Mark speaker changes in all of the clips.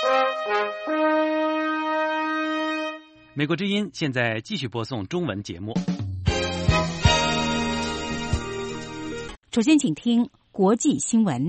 Speaker 1: 美国之音现在继续播送中文节目。
Speaker 2: 首先请听国际新闻。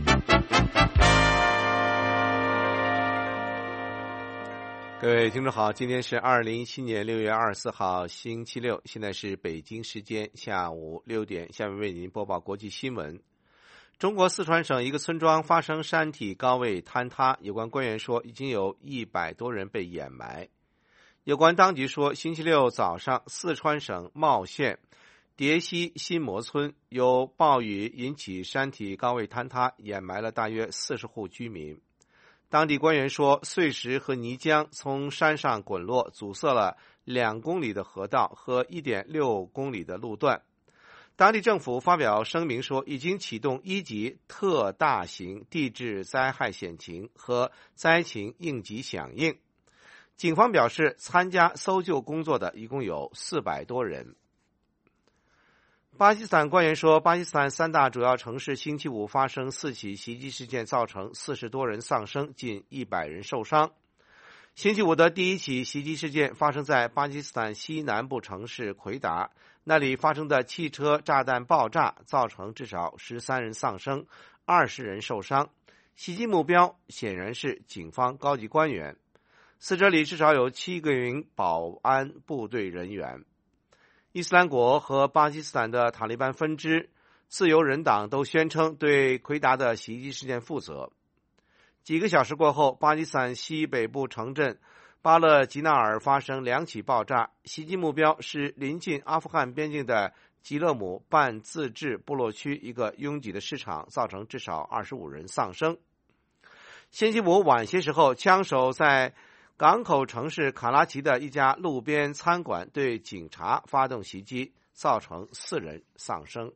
Speaker 3: 各位听众好，今天是2017年6月24号星期六，现在是北京时间下午6点，下面为您播报国际新闻。中国四川省一个村庄发生山体高位坍塌，有关官员说已经有100多人被掩埋。有关当局说，星期六早上，四川省茂县蝶溪新磨村由暴雨引起山体高位坍塌，掩埋了大约40户居民。当地官员说，碎石和泥浆从山上滚落，阻塞了2公里的河道和1.6公里的路段。当地政府发表声明说，已经启动1级特大型地质灾害险情和灾情应急响应。警方表示，参加搜救工作的一共有400多人。巴基斯坦官员说，巴基斯坦3大主要城市星期五发生4起袭击事件，造成40多人丧生，近100人受伤。星期五的第1起袭击事件发生在巴基斯坦西南部城市奎达，那里发生的汽车炸弹爆炸造成至少13人丧生，20人受伤。袭击目标显然是警方高级官员。死者里至少有7名保安部队人员。伊斯兰国和巴基斯坦的塔利班分支自由人党都宣称对奎达的袭击事件负责。几个小时过后，巴基斯坦西北部城镇巴勒吉纳尔发生2起爆炸，袭击目标是临近阿富汗边境的吉勒姆半自治部落区一个拥挤的市场，造成至少25人丧生。星期五晚些时候，枪手在港口城市卡拉奇的一家路边餐馆对警察发动袭击，造成4人丧生。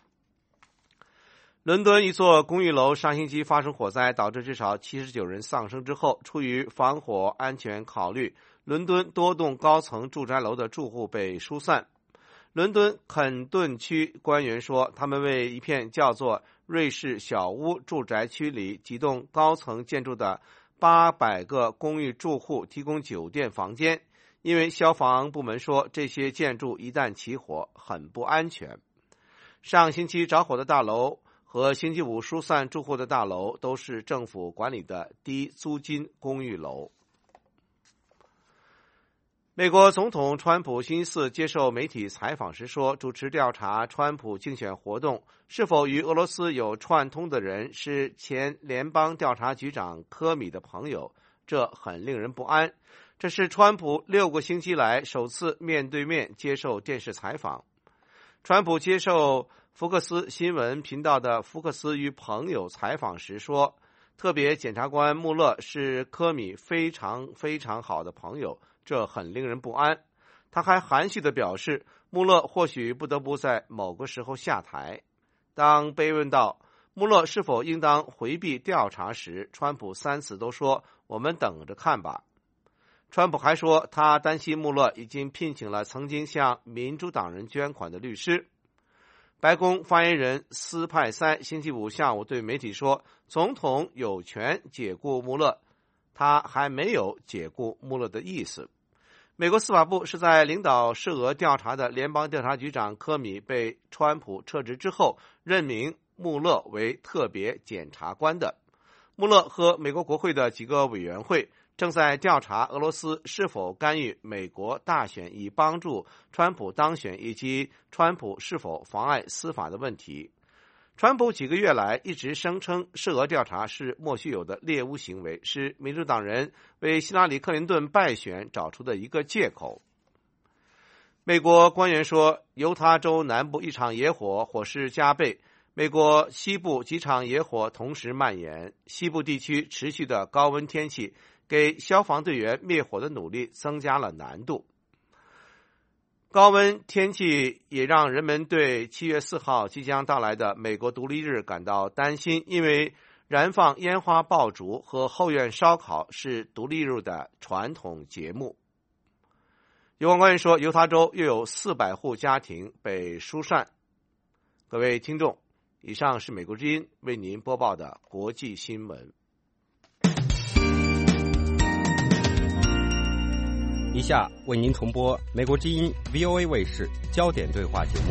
Speaker 3: 伦敦一座公寓楼上星期发生火灾，导致至少79人丧生之后，出于防火安全考虑，伦敦多栋高层住宅楼的住户被疏散。伦敦肯顿区官员说，他们为一片叫做瑞士小屋住宅区里几栋高层建筑的800个公寓住户提供酒店房间，因为消防部门说这些建筑一旦起火很不安全。上星期着火的大楼和星期五疏散住户的大楼都是政府管理的低租金公寓楼。美国总统川普星期四接受媒体采访时说，主持调查川普竞选活动是否与俄罗斯有串通的人是前联邦调查局长科米的朋友，这很令人不安。这是川普6个星期来首次面对面接受电视采访。川普接受福克斯新闻频道的福克斯与朋友采访时说，特别检察官穆勒是科米非常好的朋友，这很令人不安。他还含蓄地表示，穆勒或许不得不在某个时候下台。当被问到穆勒是否应当回避调查时，川普3次都说我们等着看吧。川普还说，他担心穆勒已经聘请了曾经向民主党人捐款的律师。白宫发言人斯派塞星期五下午对媒体说，总统有权解雇穆勒，他还没有解雇穆勒的意思。美国司法部是在领导涉俄调查的联邦调查局长科米被川普撤职之后，任命穆勒为特别检察官的。穆勒和美国国会的几个委员会正在调查俄罗斯是否干预美国大选以帮助川普当选，以及川普是否妨碍司法的问题。川普几个月来一直声称涉俄调查是莫须有的猎巫行为，是民主党人为希拉里·克林顿败选找出的一个借口。美国官员说，犹他州南部一场野火火势加倍，美国西部几场野火同时蔓延，西部地区持续的高温天气给消防队员灭火的努力增加了难度。高温天气也让人们对7月4号即将到来的美国独立日感到担心，因为燃放烟花爆竹和后院烧烤是独立日的传统节目。有关官员说，犹他州又有400户家庭被疏散。各位听众，以上是美国之音为您播报的国际新闻。
Speaker 4: 以下为您重播美国之音 VOA 卫视焦点对话节目。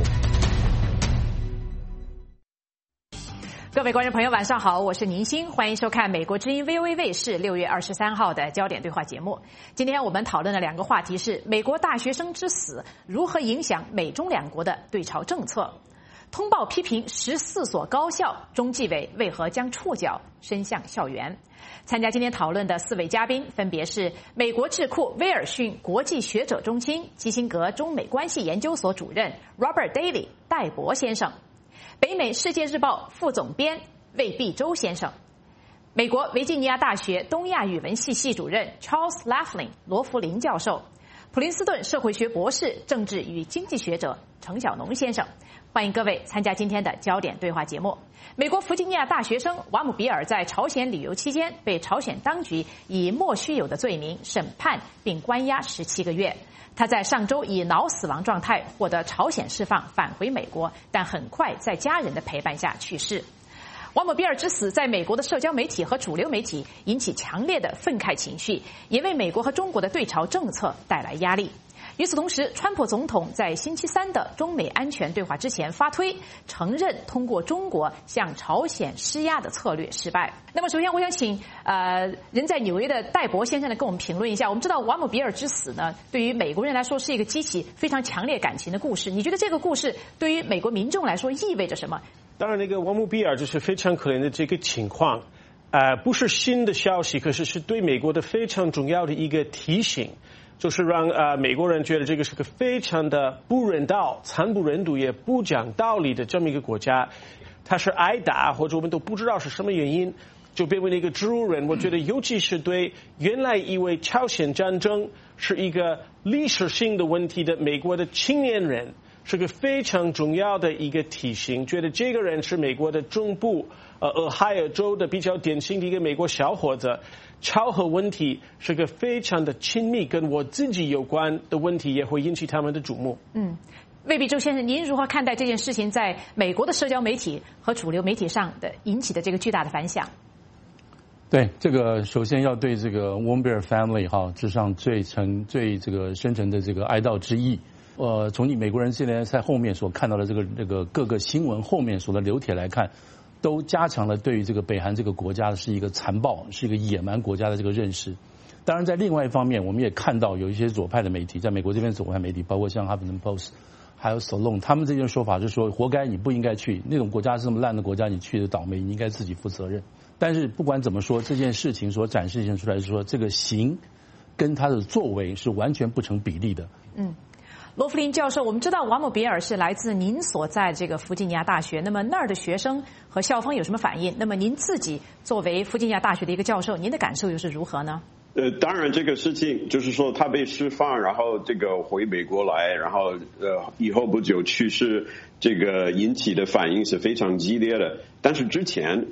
Speaker 2: 各位观众朋友，晚上好，我是宁欣，欢迎收看美国之音 VOA 卫视6月23号的焦点对话节目。今天我们讨论的两个话题是美国大学生之死如何影响美中两国的对朝政策，通报批评14所高校，中纪委为何将触角伸向校园。参加今天讨论的4位嘉宾分别是美国智库威尔逊国际学者中心基辛格中美关系研究所主任 Robert Daly 戴博先生，北美世界日报副总编魏必洲先生，美国维吉尼亚大学东亚语文系系主任 Charles Laughlin 罗弗林教授，普林斯顿社会学博士、政治与经济学者程晓农先生。欢迎各位参加今天的焦点对话节目。美国弗吉尼亚大学生瓦姆比尔在朝鲜旅游期间被朝鲜当局以莫须有的罪名审判并关押17个月。他在上周以脑死亡状态获得朝鲜释放，返回美国，但很快在家人的陪伴下去世。瓦姆比尔之死在美国的社交媒体和主流媒体引起强烈的愤慨情绪，也为美国和中国的对朝政策带来压力。与此同时，川普总统在星期三的中美安全对话之前发推，承认通过中国向朝鲜施压的策略失败。那么首先我想请人在纽约的戴博先生来跟我们评论一下。我们知道瓦姆比尔之死呢，对于美国人来说是一个激起非常强烈感情的故事，你觉得这个故事对于美国民众来说意味着什么？
Speaker 5: 当然，那个瓦姆比尔就是非常可怜的这个情况，不是新的消息，可是是对美国的非常重要的一个提醒，就是让美国人觉得这个是个非常的不人道、惨不忍睹也不讲道理的这么一个国家。他是挨打，或者我们都不知道是什么原因，就变为了一个植物人。我觉得尤其是对原来以为朝鲜战争是一个历史性的问题的美国的青年人，是个非常重要的一个提醒，觉得这个人是美国的中部俄亥俄州的比较典型的一个美国小伙子，朝核问题是个非常的亲密跟我自己有关的问题，也会引起他们的瞩目。
Speaker 2: 魏必洲先生，您如何看待这件事情在美国的社交媒体和主流媒体上的引起的这个巨大的反响？
Speaker 6: 对，这个首先要对这个 Warmbier Family 致上最这个深沉的这个哀悼之意。从你美国人现在在后面所看到的这个各个新闻后面所的流帖来看，都加强了对于这个北韩这个国家是一个残暴、是一个野蛮国家的这个认识。当然，在另外一方面，我们也看到有一些左派的媒体，在美国这边左派媒体，包括像 Huffington Post 还有 Salon， 他们这些说法就是说，活该，你不应该去那种国家，是这么烂的国家，你去的倒霉，你应该自己负责任。但是不管怎么说，这件事情所展示出来是说，这个行跟他的作为是完全不成比例的。
Speaker 2: 罗弗林教授，我们知道瓦姆比尔是来自您所在这个弗吉尼亚大学，那么那儿的学生和校方有什么反应？那么您自己作为弗吉尼亚大学的一个教授，您的感受又是如何呢？
Speaker 7: 当然这个事情就是说他被释放，然后这个回美国来，然后以后不久去世，这个引起的反应是非常激烈的。但是之前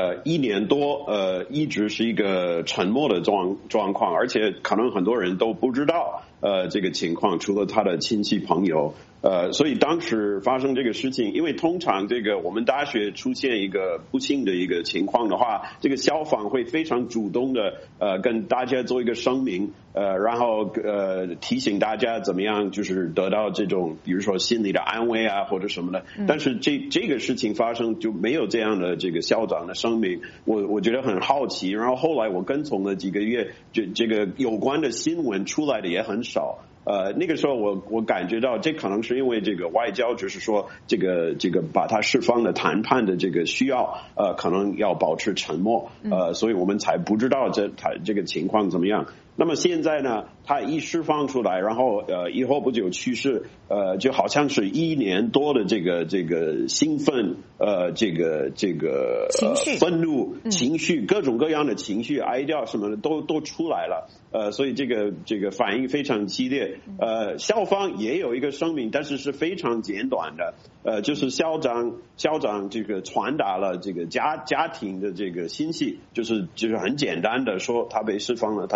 Speaker 7: 1年多一直是一个沉默的状况，而且可能很多人都不知道这个情况，除了他的亲戚朋友。所以当时发生这个事情，因为通常这个我们大学出现一个不幸的一个情况的话，这个校方会非常主动的跟大家做一个声明，然后提醒大家怎么样就是得到这种比如说心理的安慰啊或者什么的。但是这个事情发生就没有这样的这个校长的声明，我觉得很好奇。然后后来我跟从了几个月，这个有关的新闻出来的也很少。那个时候我感觉到这可能是因为这个外交就是说这个把他释放的谈判的这个需要可能要保持沉默，所以我们才不知道这个情况怎么样。那么现在呢，他一释放出来，然后以后不久去世，就好像是1年多的这个兴奋，这个
Speaker 2: 情绪
Speaker 7: 愤怒情绪各种各样的情绪哀悼什么的都出来了。所以这个反应非常激烈。校方也有一个声明，但是是非常简短的。就是校长这个传达了这个家庭的这个信息，就是很简单的说他被释放了，他在回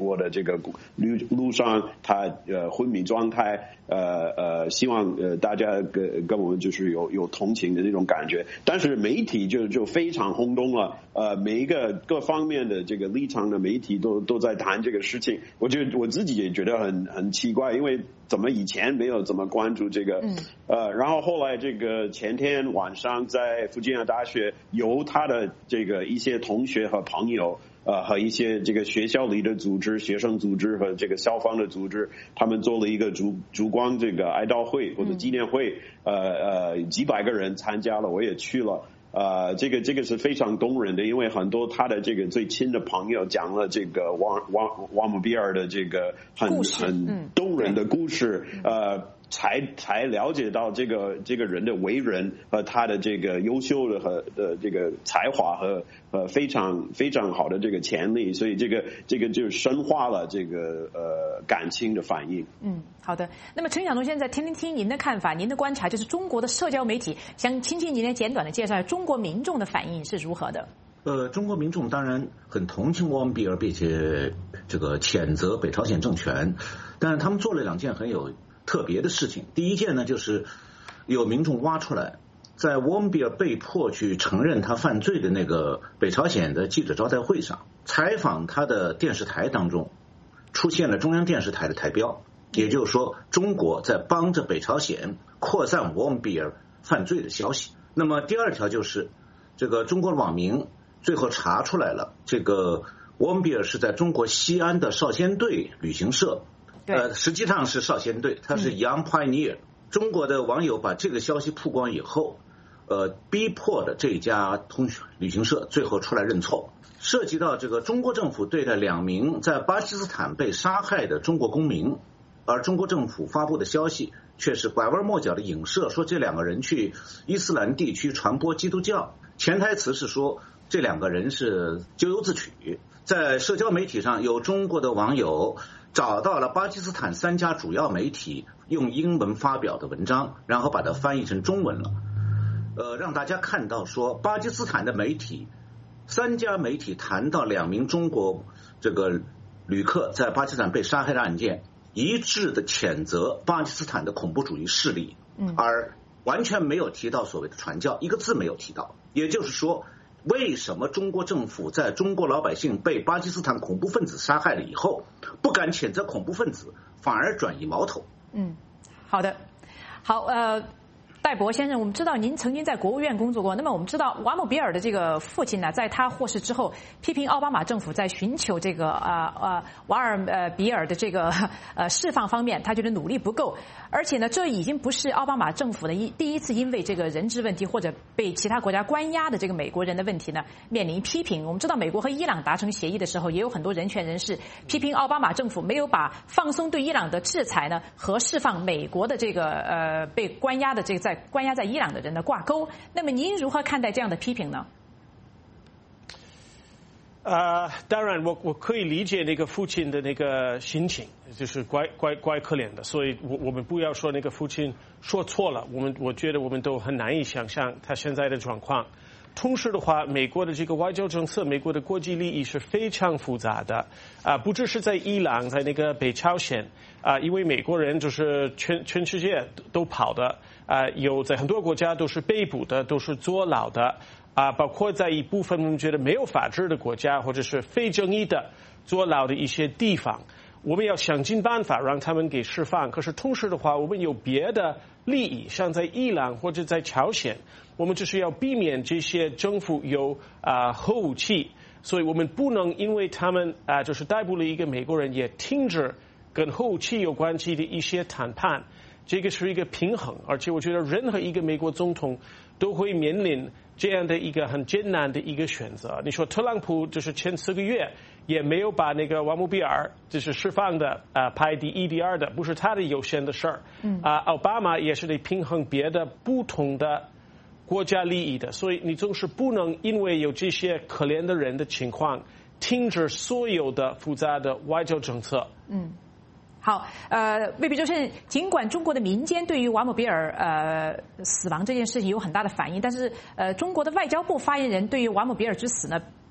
Speaker 7: 国的这个路上，他昏迷状态，希望大家跟我们就是有同情的那种感觉。但是媒体就非常轰动了，每一个各方面的这个立场的媒体都在谈这个事情。我自己也觉得很奇怪，因为怎么以前没有怎么关注这个，然后后来这个前天晚上在弗吉尼亚大学由他的这个一些同学和朋友。和一些这个学校里的组织、学生组织和这个校方的组织，他们做了一个烛光这个哀悼会或者纪念会，几百个人参加了，我也去了。这个是非常动人的，因为很多他的这个最亲的朋友讲了这个瓦姆比尔的这个很动人的故事，才了解到这个人的为人和他的这个优秀的和这个才华和非常非常好的这个潜力，所以这个就深化了这个感情的反应。
Speaker 2: 好的。那么陈晓东先生，听您的看法，您的观察，就是中国的社交媒体，想请您来简短的介绍中国民众的反应是如何的？
Speaker 8: 中国民众当然很同情汪比尔，并且这个谴责北朝鲜政权，但是他们做了2件很有特别的事情。第一件呢，就是有民众挖出来，在汪比尔被迫去承认他犯罪的那个北朝鲜的记者招待会上，采访他的电视台当中出现了中央电视台的台标，也就是说中国在帮着北朝鲜扩散汪比尔犯罪的消息。那么第二条就是这个中国的网民最后查出来了，这个汪比尔是在中国西安的少先队旅行社，实际上是少先队，他是 Young Pioneer。中国的网友把这个消息曝光以后，逼迫的这家旅行社最后出来认错。涉及到这个中国政府对待2名在巴基斯坦被杀害的中国公民，而中国政府发布的消息却是拐弯抹角的影射，说这2个人去伊斯兰地区传播基督教，潜台词是说这2个人是咎由自取。在社交媒体上，有中国的网友找到了巴基斯坦3家主要媒体用英文发表的文章，然后把它翻译成中文了，让大家看到说巴基斯坦的媒体3家媒体谈到2名中国这个旅客在巴基斯坦被杀害的案件，一致的谴责巴基斯坦的恐怖主义势力，而完全没有提到所谓的传教，一个字没有提到。也就是说，为什么中国政府在中国老百姓被巴基斯坦恐怖分子杀害了以后，不敢谴责恐怖分子，反而转移矛头？
Speaker 2: 好的，好，戴博先生，我们知道您曾经在国务院工作过。那么我们知道瓦姆比尔的这个父亲呢，在他获释之后，批评奥巴马政府在寻求这个瓦尔比尔的这个释放方面，他觉得努力不够。而且呢，这已经不是奥巴马政府的第一次因为这个人质问题或者被其他国家关押的这个美国人的问题呢面临批评。我们知道美国和伊朗达成协议的时候，也有很多人权人士批评奥巴马政府没有把放松对伊朗的制裁呢和释放美国的这个被关押的这个关押在伊朗的人呢挂钩。那么您如何看待这样的批评呢？
Speaker 5: 当然我可以理解那个父亲的那个心情，就是怪可怜的，所以我们不要说那个父亲说错了，我觉得我们都很难以想象他现在的状况。同时的话，美国的这个外交政策，美国的国际利益是非常复杂的不只是在伊朗，在那个北朝鲜因为美国人就是全世界都跑的有在很多国家都是被捕的，都是坐牢的包括在一部分我们觉得没有法治的国家或者是非正义的坐牢的一些地方，我们要想尽办法让他们给释放。可是同时的话，我们有别的利益，像在伊朗或者在朝鲜，我们就是要避免这些政府有核武器，所以我们不能因为他们就是逮捕了一个美国人，也停止跟核武器有关系的一些谈判。这个是一个平衡，而且我觉得任何一个美国总统都会面临这样的一个很艰难的一个选择。你说特朗普就是前4个月也没有把那个瓦姆比尔就是释放的排第1、第2的，不是他的优先的事儿。奥巴马也是得平衡别的不同的国家利益的，所以你总是不能因为有这些可怜的人的情况，停止所有的复杂的外交政策。
Speaker 2: 好，魏必周先生，尽管中国的民间对于瓦姆比尔死亡这件事情有很大的反应，但是中国的外交部发言人对于瓦姆比尔之死呢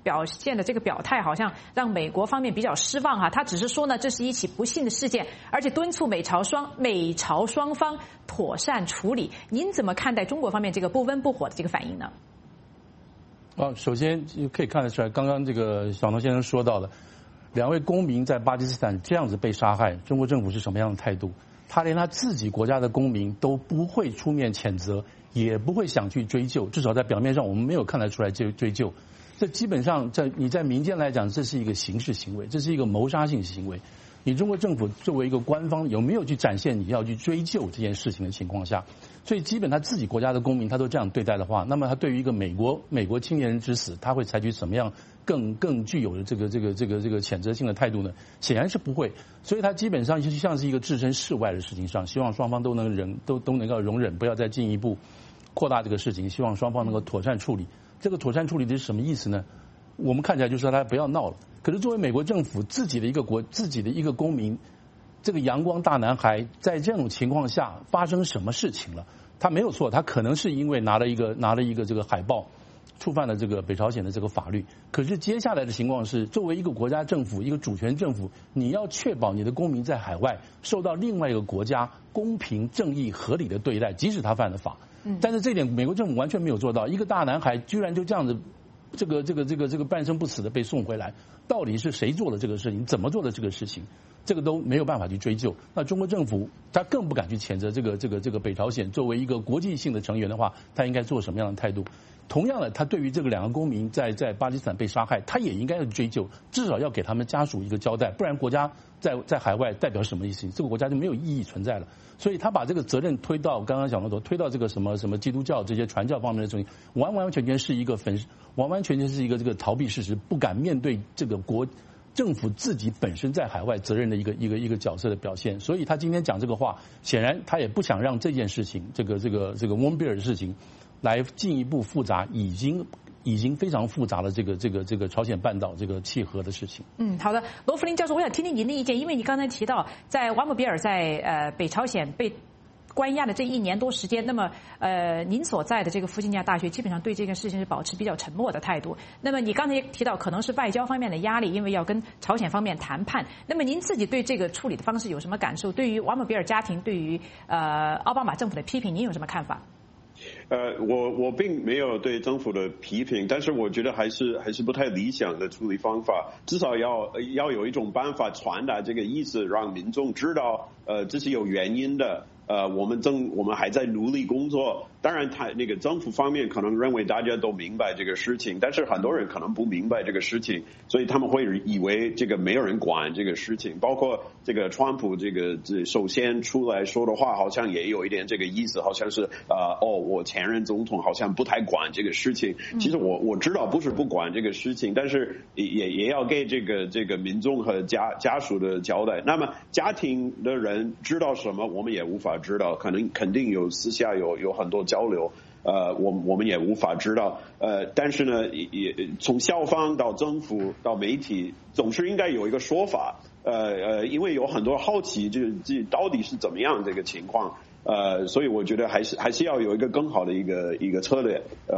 Speaker 2: 表现的这个表态，好像让美国方面比较失望哈。他只是说呢，这是一起不幸的事件，而且敦促美朝双方妥善处理。您怎么看待中国方面这个不温不火的这个反应呢？
Speaker 6: 首先可以看得出来，刚刚这个小农先生说到的，2位公民在巴基斯坦这样子被杀害，中国政府是什么样的态度？他连他自己国家的公民都不会出面谴责，也不会想去追究，至少在表面上我们没有看得出来追究。这基本上你在民间来讲，这是一个刑事行为，这是一个谋杀性行为。你中国政府作为一个官方，有没有去展现你要去追究这件事情的情况下，所以基本他自己国家的公民他都这样对待的话，那么他对于一个美国青年人之死，他会采取什么样更具有的这个谴责性的态度呢？显然是不会。所以他基本上就像是一个置身事外的事情上，希望双方都能够容忍，不要再进一步扩大这个事情，希望双方能够妥善处理。这个妥善处理的是什么意思呢？我们看起来就是说他不要闹了。可是作为美国政府自己的一个公民，这个阳光大男孩在这种情况下发生什么事情了？他没有错，他可能是因为拿了一个这个海报，触犯了这个北朝鲜的这个法律。可是接下来的情况是，作为一个国家政府，一个主权政府，你要确保你的公民在海外受到另外一个国家公平、正义、合理的对待，即使他犯了法。但是这一点美国政府完全没有做到。一个大男孩居然就这样子，这个半生不死的被送回来，到底是谁做的这个事情？怎么做的这个事情？这个都没有办法去追究。那中国政府他更不敢去谴责这个北朝鲜作为一个国际性的成员的话，他应该做什么样的态度？同样的，他对于这个2个公民在巴基斯坦被杀害，他也应该要追究，至少要给他们家属一个交代，不然国家在海外代表什么意思？这个国家就没有意义存在了。所以他把这个责任推到刚刚讲的推到这个什么基督教这些传教方面的东西，完完全全是一个这个逃避事实，不敢面对这个政府自己本身在海外责任的一个角色的表现。所以他今天讲这个话，显然他也不想让这件事情，这个翁比尔的事情来进一步复杂已经非常复杂的这个朝鲜半岛这个契合的事情。
Speaker 2: 好的，罗弗林教授，我想听听您的意见，因为你刚才提到在瓦姆比尔在北朝鲜被关押的这1年多时间，那么您所在的这个弗吉尼亚大学基本上对这个事情是保持比较沉默的态度。那么你刚才也提到可能是外交方面的压力，因为要跟朝鲜方面谈判。那么您自己对这个处理的方式有什么感受？对于瓦姆比尔家庭，对于奥巴马政府的批评，您有什么看法？
Speaker 7: 我并没有对政府的批评，但是我觉得还是不太理想的处理方法，至少要有一种办法传达这个意思，让民众知道，这是有原因的。我们还在努力工作。当然，那个政府方面可能认为大家都明白这个事情，但是很多人可能不明白这个事情，所以他们会以为这个没有人管这个事情。包括这个川普首先出来说的话，好像也有一点这个意思，好像是我前任总统好像不太管这个事情。其实我知道不是不管这个事情，但是也要给这个民众和家属的交代。那么家庭的人知道什么，我们也无法知道，肯定有私下有很多交流，我们也无法知道，但是呢，也从校方到政府到媒体，总是应该有一个说法，因为有很多好奇，这到底是怎么样这个情况。所以我觉得还是要有一个更好的一个策略，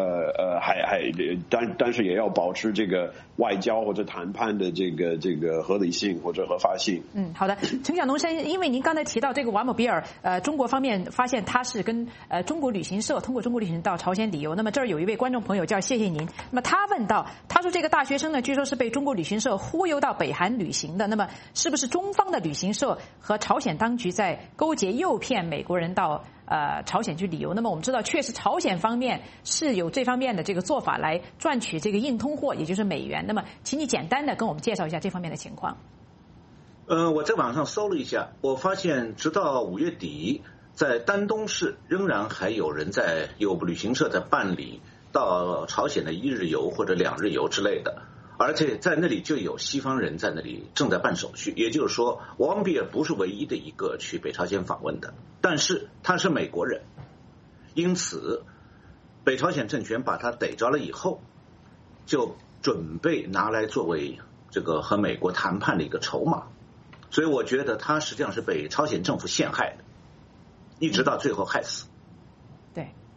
Speaker 7: 但是也要保持这个外交或者谈判的这个合理性或者合法性。
Speaker 2: 好的，陈小农先生，因为您刚才提到这个瓦姆比尔，中国方面发现他是跟中国旅行社通过中国旅行到朝鲜旅游，那么这儿有一位观众朋友叫谢谢您，那么他问到，他说这个大学生呢，据说是被中国旅行社忽悠到北韩旅行的，那么是不是中方的旅行社和朝鲜当局在勾结诱骗美国人到朝鲜去旅游？那么我们知道，确实朝鲜方面是有这方面的这个做法来赚取这个硬通货，也就是美元。那么，请你简单的跟我们介绍一下这方面的情况。
Speaker 8: 我在网上搜了一下，我发现直到5月底，在丹东市仍然还有旅行社在办理到朝鲜的1日游或者2日游之类的。而且在那里就有西方人在那里正在办手续，也就是说，王比尔不是唯一的一个去北朝鲜访问的，但是他是美国人，因此北朝鲜政权把他逮着了以后，就准备拿来作为这个和美国谈判的一个筹码，所以我觉得他实际上是被朝鲜政府陷害的，一直到最后害死。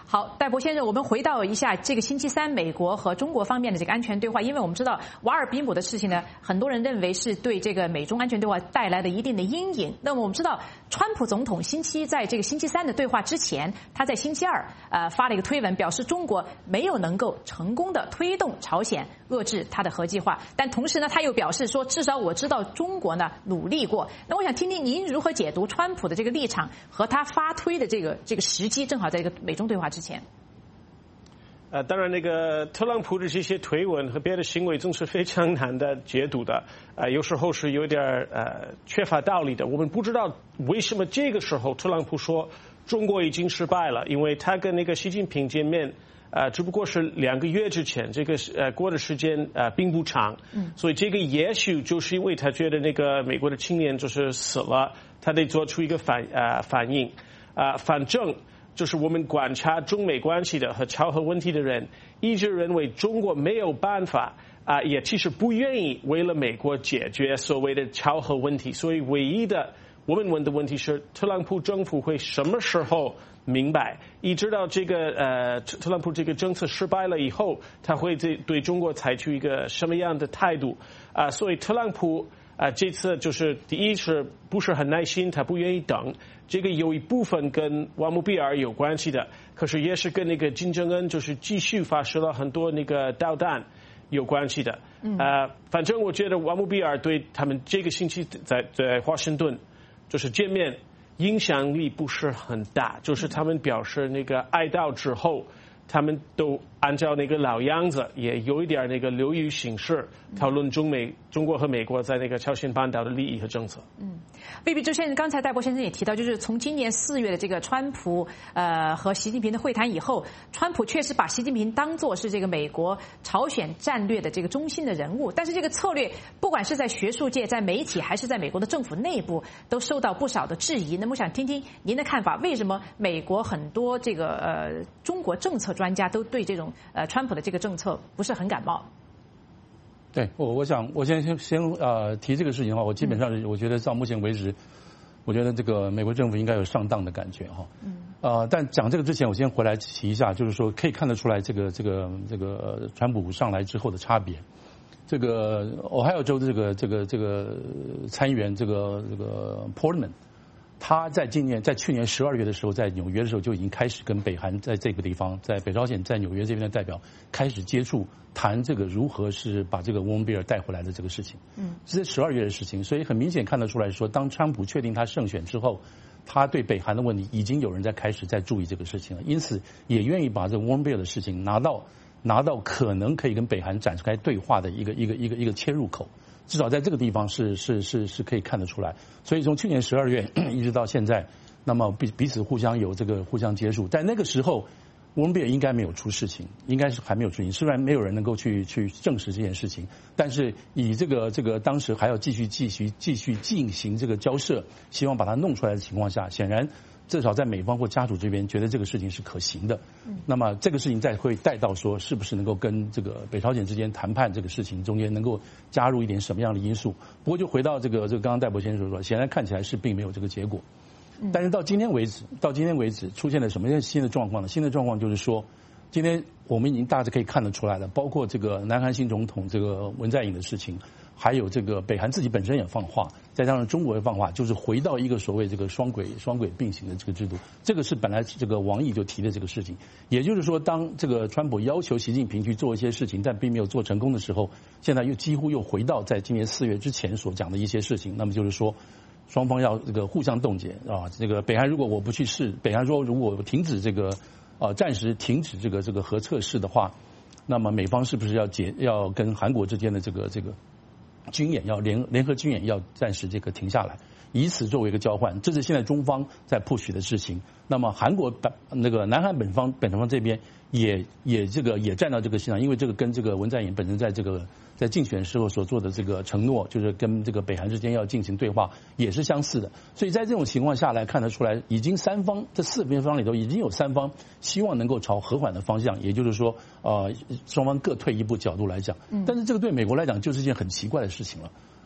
Speaker 2: 好，戴博先生，我们回到一下这个星期三美国和中国方面的这个安全对话，因为我们知道瓦尔比姆的事情呢，很多人认为是对这个美中安全对话带来了一定的阴影。那么我们知道，川普总统在这个星期三的对话之前，他在星期二发了一个推文，表示中国没有能够成功的推动朝鲜遏制他的核计划，但同时呢，他又表示说，至少我知道中国呢努力过。那我想听听您如何解读川普的这个立场和他发推的这个时机，正好在这个美中对话之前。
Speaker 5: 当然，那个特朗普的这些推文和别的行为总是非常难的解读的，有时候是有点缺乏道理的。我们不知道为什么这个时候特朗普说中国已经失败了，因为他跟那个习近平见面，只不过是2个月之前，这个过的时间并不长，所以这个也许就是因为他觉得那个美国的青年就是死了，他得做出一个反应，反正。就是我们观察中美关系的和朝核问题的人，一直认为中国没有办法也其实不愿意为了美国解决所谓的朝核问题，所以唯一的我们问的问题是，特朗普政府会什么时候明白？一直到这个特朗普这个政策失败了以后，他会对中国采取一个什么样的态度？所以特朗普这次就是第一是不是很耐心，他不愿意等。这个有一部分跟瓦姆比尔有关系的，可是也是跟那个金正恩就是继续发射了很多那个导弹有关系的。反正我觉得瓦姆比尔对他们这个星期在华盛顿就是见面影响力不是很大，就是他们表示那个哀悼之后，他们都按照那个老样子，也有一点那个流于形式讨论中国和美国在那个朝鲜半岛的利益和政策。
Speaker 2: 魏必周先生，刚才戴博先生也提到，就是从今年4月的这个川普和习近平的会谈以后，川普确实把习近平当作是这个美国朝鲜战略的这个中心的人物，但是这个策略不管是在学术界、在媒体还是在美国的政府内部，都受到不少的质疑。那么我想听听您的看法，为什么美国很多这个中国政策专家都对这种川普的这个政策不是很感冒？
Speaker 6: 对，我想我先提这个事情的话，我基本上我觉得到目前为止，我觉得这个美国政府应该有上当的感觉哈。但讲这个之前，我先回来提一下，就是说可以看得出来这个川普上来之后的差别。这个Ohio州的这个参议员这个 Portman。他在去年12月的时候，在纽约的时候就已经开始跟北韩在这个地方，在北朝鲜在纽约这边的代表开始接触，谈这个如何是把这个沃恩比尔带回来的这个事情。是在12月的事情，所以很明显看得出来说，当川普确定他胜选之后，他对北韩的问题已经有人开始在注意这个事情了，因此也愿意把这个沃恩比尔的事情拿到可能可以跟北韩展开对话的一个切入口。至少在这个地方是可以看得出来，所以从去年12月一直到现在，那么彼此互相有这个互相接触，在那个时候，沃恩比尔应该没有出事情，应该是还没有出事情，虽然没有人能够去证实这件事情，但是以这个当时还要继续进行这个交涉，希望把它弄出来的情况下，显然至少在美方或家属这边觉得这个事情是可行的。那么这个事情再会带到说是不是能够跟这个北朝鲜之间谈判这个事情中间能够加入一点什么样的因素。不过就回到这个刚刚戴博先生说，显然看起来是并没有这个结果。但是到今天为止出现了什么样新的状况呢？新的状况就是说，今天我们已经大致可以看得出来了，包括这个南韩新总统这个文在寅的事情，还有这个北韩自己本身也放话，再加上中国也放话，就是回到一个所谓这个双轨并行的这个制度。这个是本来这个王毅就提的这个事情，也就是说，当这个川普要求习近平去做一些事情，但并没有做成功的时候，现在几乎又回到在今年4月之前所讲的一些事情。那么就是说，双方要这个互相冻结啊。这个北韩如果我不去试，北韩说如果停止这个暂时停止这个核测试的话，那么美方是不是要跟韩国之间的这个军演要联合军演要暂时这个停下来，以此作为一个交换，这是现在中方在 push 的事情。那么韩国南韩本方这边也站到这个线上，因为这个跟这个文在寅本身在竞选时候所做的这个承诺，就是跟这个北韩之间要进行对话，也是相似的。所以在这种情况下来看得出来，已经这4边方里头已经有3方希望能够朝和缓的方向，也就是说双方各退一步角度来讲。但是这个对美国来讲就是一件很奇怪的事情了。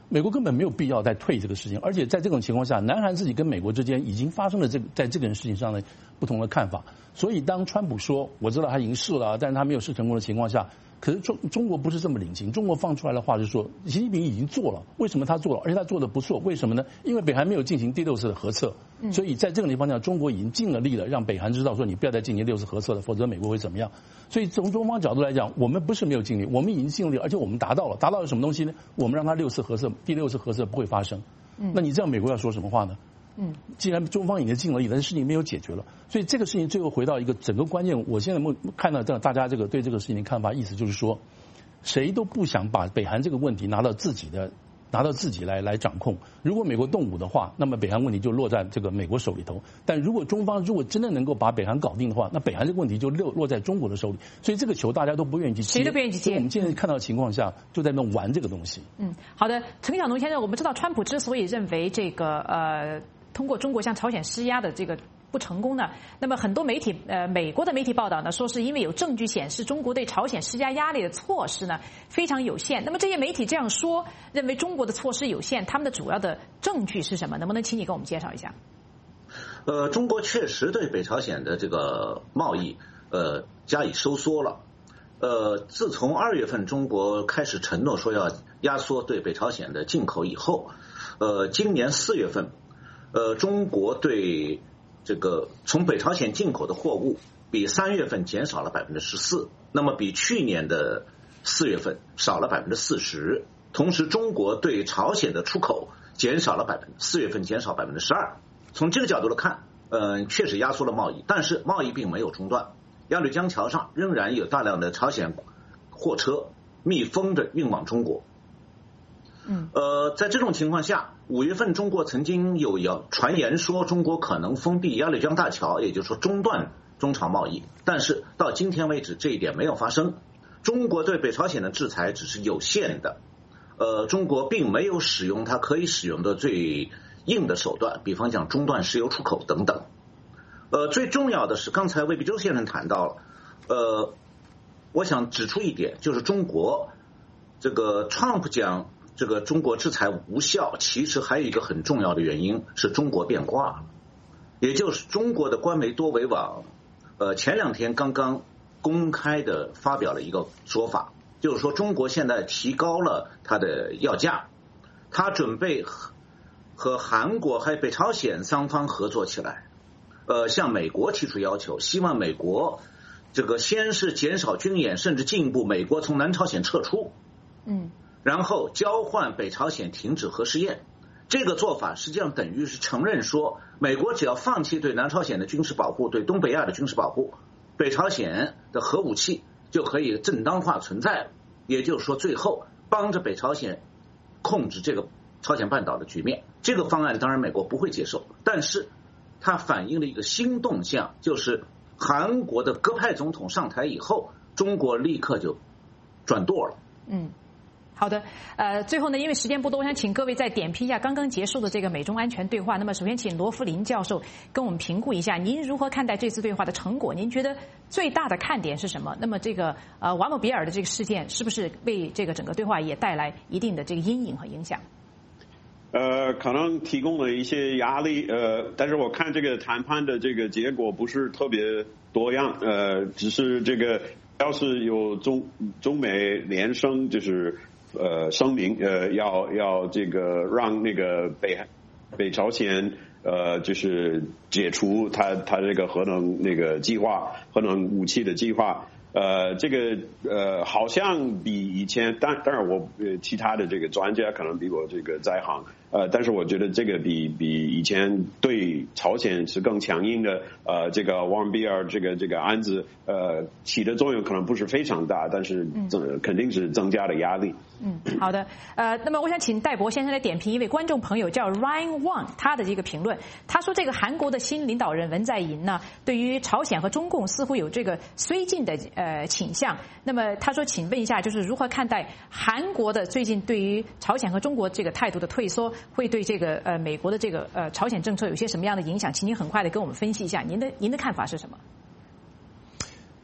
Speaker 6: 美国根本没有必要再退这个事情，而且在这种情况下，南韩自己跟美国之间已经发生了在这个事情上的不同的看法。所以当川普说我知道他已经试了，但是他没有试成功的情况下，可是中国不是这么领情，中国放出来的话是说习近平已经做了，为什么他做了，而且他做的不错，为什么呢？因为北韩没有进行第6次的核测，所以在这个地方讲，中国已经尽了力了，让北韩知道说你不要再进行6次核测了，否则美国会怎么样。所以从中方角度来讲，我们不是没有尽力，我们已经尽力，而且我们达到了什么东西呢？我们让他6次核测，第6次核测不会发生。那你这样美国要说什么话呢？既然中方已经尽了力，但是事情没有解决了，所以这个事情最后回到一个整个关键。我现在看到大家这个对这个事情的看法，意思就是说，谁都不想把北韩这个问题拿到自己来掌控。如果美国动武的话，那么北韩问题就落在这个美国手里头。但如果中方如果真的能够把北韩搞定的话，那北韩这个问题就落在中国的手里。所以这个球大家都不愿意去接，
Speaker 2: 谁都不愿意去接。
Speaker 6: 所以我们现在看到的情况下，就在那玩这个东西。
Speaker 2: 好的，陈晓农先生，我们知道川普之所以认为这个通过中国向朝鲜施压的这个不成功呢，那么很多媒体美国的媒体报道呢，说是因为有证据显示中国对朝鲜施加压力的措施呢非常有限。那么这些媒体这样说，认为中国的措施有限，他们的主要的证据是什么？能不能请你给我们介绍一下？
Speaker 8: 中国确实对北朝鲜的这个贸易加以收缩了。自从2月份中国开始承诺说要压缩对北朝鲜的进口以后，今年4月份，中国对这个从北朝鲜进口的货物比3月份减少了14%，那么比去年的4月份少了40%。同时，中国对朝鲜的出口减少了4月份减少12%。从这个角度来看，确实压缩了贸易，但是贸易并没有中断。鸭绿江桥上仍然有大量的朝鲜货车密封着运往中国。在这种情况下，5月份中国曾经有传言说中国可能封闭鸭绿江大桥，也就是说中断中朝贸易，但是到今天为止这一点没有发生。中国对北朝鲜的制裁只是有限的，中国并没有使用它可以使用的最硬的手段，比方讲中断石油出口等等。最重要的是，刚才魏必洲先生谈到了，我想指出一点，就是中国这个 Trump 讲这个中国制裁无效，其实还有一个很重要的原因是中国变卦了，也就是中国的官媒多维网，前2天刚刚公开的发表了一个说法，就是说中国现在提高了它的要价，它准备和韩国还有北朝鲜双方合作起来，向美国提出要求，希望美国这个先是减少军演，甚至进一步美国从南朝鲜撤出，然后交换北朝鲜停止核试验。这个做法实际上等于是承认说，美国只要放弃对南朝鲜的军事保护，对东北亚的军事保护，北朝鲜的核武器就可以正当化存在了。也就是说，最后帮着北朝鲜控制这个朝鲜半岛的局面。这个方案当然美国不会接受，但是它反映了一个新动向，就是韩国的鸽派总统上台以后，中国立刻就转舵了。
Speaker 2: 好的，最后呢，因为时间不多，我想请各位再点评一下刚刚结束的这个美中安全对话。那么，首先请罗福林教授跟我们评估一下，您如何看待这次对话的成果？您觉得最大的看点是什么？那么，这个瓦姆比尔的这个事件是不是为这个整个对话也带来一定的这个阴影和影响？
Speaker 7: 可能提供了一些压力，但是我看这个谈判的这个结果不是特别多样，只是这个要是有中美联声，就是声明，要这个让那个北朝鲜就是解除他这个核能那个计划，核能武器的计划。这个好像比以前，当然我其他的这个专家可能比我这个在行，但是我觉得这个比以前对朝鲜是更强硬的。这个瓦姆比尔这个案子起的作用可能不是非常大，但是肯定是增加了压力。
Speaker 2: 好的，那么我想请戴博先生来点评一位观众朋友叫 Ryan Wang 他的这个评论。他说，这个韩国的新领导人文在寅呢，对于朝鲜和中共似乎有这个绥靖的倾向。那么他说，请问一下，就是如何看待韩国的最近对于朝鲜和中国这个态度的退缩，会对这个美国的这个朝鲜政策有些什么样的影响？请您很快的跟我们分析一下，您的看法是什么？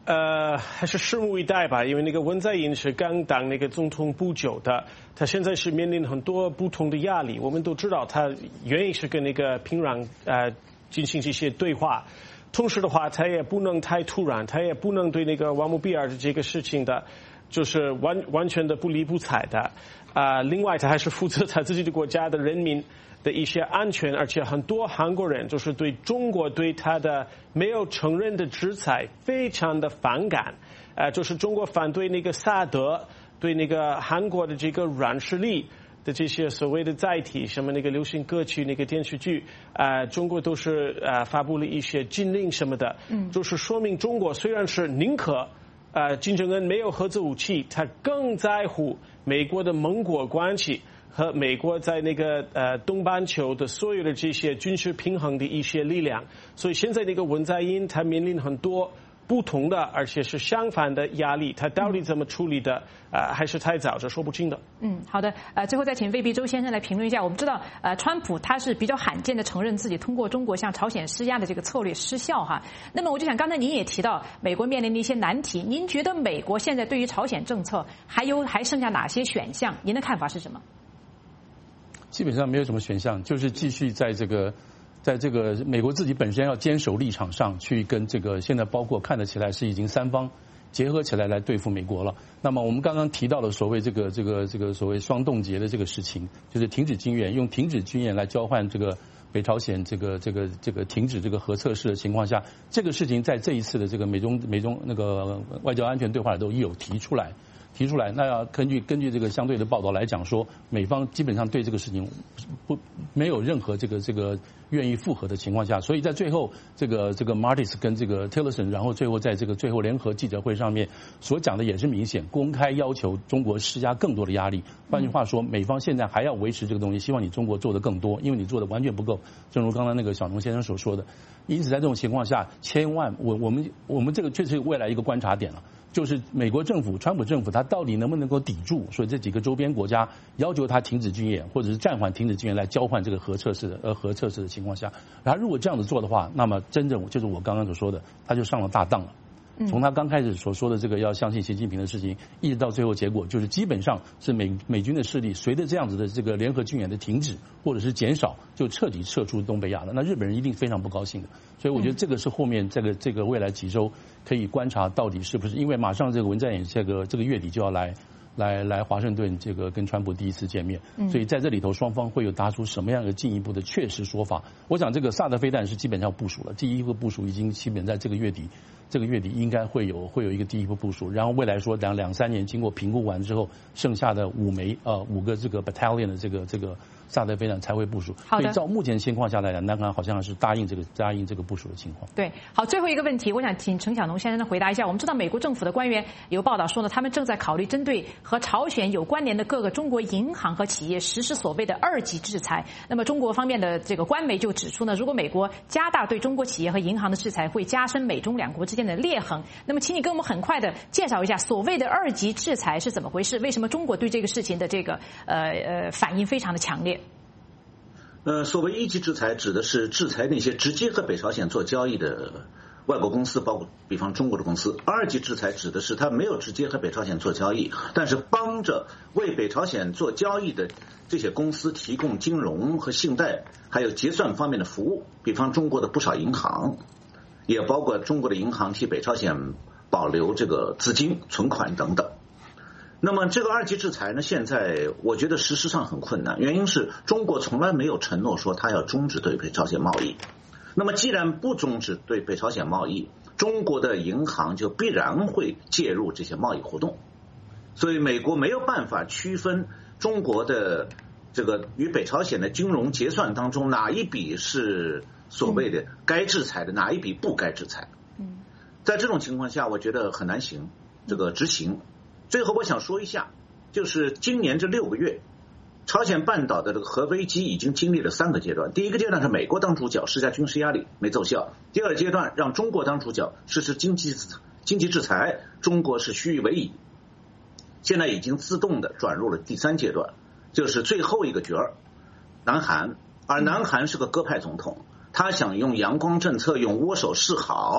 Speaker 5: 还是拭目以待吧，因为那个文在寅是刚当那个总统不久的，他现在是面临很多不同的压力。我们都知道，他愿意是跟那个平壤进行这些对话，同时的话，他也不能太突然，他也不能对那个瓦姆比尔的这个事情的，就是完全的不理不睬的。另外，他还是负责他自己的国家的人民的一些安全，而且很多韩国人就是对中国对他的没有承认的制裁非常的反感，就是中国反对那个萨德，对那个韩国的这个软实力的这些所谓的载体，什么那个流行歌曲、那个电视剧，中国都是发布了一些禁令什么的，就是说明中国虽然是宁可金正恩没有核子武器，他更在乎美国的盟国关系和美国在那个东半球的所有的这些军事平衡的一些力量，所以现在那个文在寅他面临很多不同的，而且是相反的压力，他到底怎么处理的，还是太早，这说不清的。
Speaker 2: 好的，最后再请魏必周先生来评论一下。我们知道，川普他是比较罕见的承认自己通过中国向朝鲜施压的这个策略失效哈。那么我就想，刚才您也提到美国面临的一些难题，您觉得美国现在对于朝鲜政策还剩下哪些选项？您的看法是什么？
Speaker 6: 基本上没有什么选项，就是继续在这个美国自己本身要坚守立场上去跟这个现在包括看得起来是已经三方结合起来对付美国了。那么我们刚刚提到的所谓这个所谓双冻结的这个事情，就是停止军演，用停止军演来交换这个北朝鲜这个停止这个核测试的情况下，这个事情在这一次的这个美中那个外交安全对话里都有提出来。那要根据这个相对的报道来讲说，美方基本上对这个事情没有任何这个愿意复核的情况下，所以在最后这个 Mattis 跟这个 Tillerson， 然后最后在这个最后联合记者会上面所讲的也是明显，公开要求中国施加更多的压力。换句话说，美方现在还要维持这个东西，希望你中国做的更多，因为你做的完全不够。正如刚刚那个小农先生所说的，因此在这种情况下，千万我们这个确实未来一个观察点了。就是美国政府、川普政府，他到底能不能够抵住？所以这几个周边国家要求他停止军演，或者是暂缓停止军演，来交换这个核测试的情况下，然后如果这样子做的话，那么真正就是我刚刚所说的，他就上了大当了。从他刚开始所说的这个要相信习近平的事情，一直到最后结果，就是基本上是美军的势力随着这样子的这个联合军演的停止或者是减少，就彻底撤出东北亚了。那日本人一定非常不高兴的。所以我觉得这个是后面这个未来几周可以观察到底是不是，因为马上这个文在寅这个月底就要来华盛顿这个跟川普第一次见面，所以在这里头双方会有答出什么样的进一步的确实说法。我想这个萨德飞弹是基本上部署了，第一个部署已经基本在这个月底应该会有一个第一步部署，然后未来说两三年经过评估完之后，剩下的5个这个 battalion 的这个萨德飞弹才会部署。
Speaker 2: 好的。
Speaker 6: 所以照目前情况下来讲，南韩好像是答应这个部署的情况。
Speaker 2: 对，好，最后一个问题，我想请陈小农先生回答一下。我们知道美国政府的官员有报道说呢，他们正在考虑针对和朝鲜有关联的各个中国银行和企业实施所谓的2级制裁。那么中国方面的这个官媒就指出呢，如果美国加大对中国企业和银行的制裁，会加深美中两国之间的裂痕。那么请你跟我们很快的介绍一下所谓的2级制裁是怎么回事？为什么中国对这个事情的这个反应非常的强烈？
Speaker 8: 所谓1级制裁指的是制裁那些直接和北朝鲜做交易的外国公司，包括比方中国的公司。2级制裁指的是他没有直接和北朝鲜做交易，但是帮着为北朝鲜做交易的这些公司提供金融和信贷还有结算方面的服务，比方中国的不少银行，也包括中国的银行替北朝鲜保留这个资金存款等等。那么这个2级制裁呢，现在我觉得实施上很困难，原因是中国从来没有承诺说他要终止对北朝鲜贸易。那么既然不终止对北朝鲜贸易，中国的银行就必然会介入这些贸易活动，所以美国没有办法区分中国的这个与北朝鲜的金融结算当中哪一笔是所谓的该制裁的，哪一笔不该制裁。在这种情况下，我觉得很难这个执行。最后我想说一下，就是今年这6个月，朝鲜半岛的这个核危机已经经历了3个阶段。第一个阶段是美国当主角施加军事压力没奏效，第二阶段让中国当主角实施经济制裁，中国是虚与委蛇。现在已经自动的转入了第3阶段，就是最后一个角儿南韩，而南韩是个鸽派总统，他想用阳光政策，用握手示好，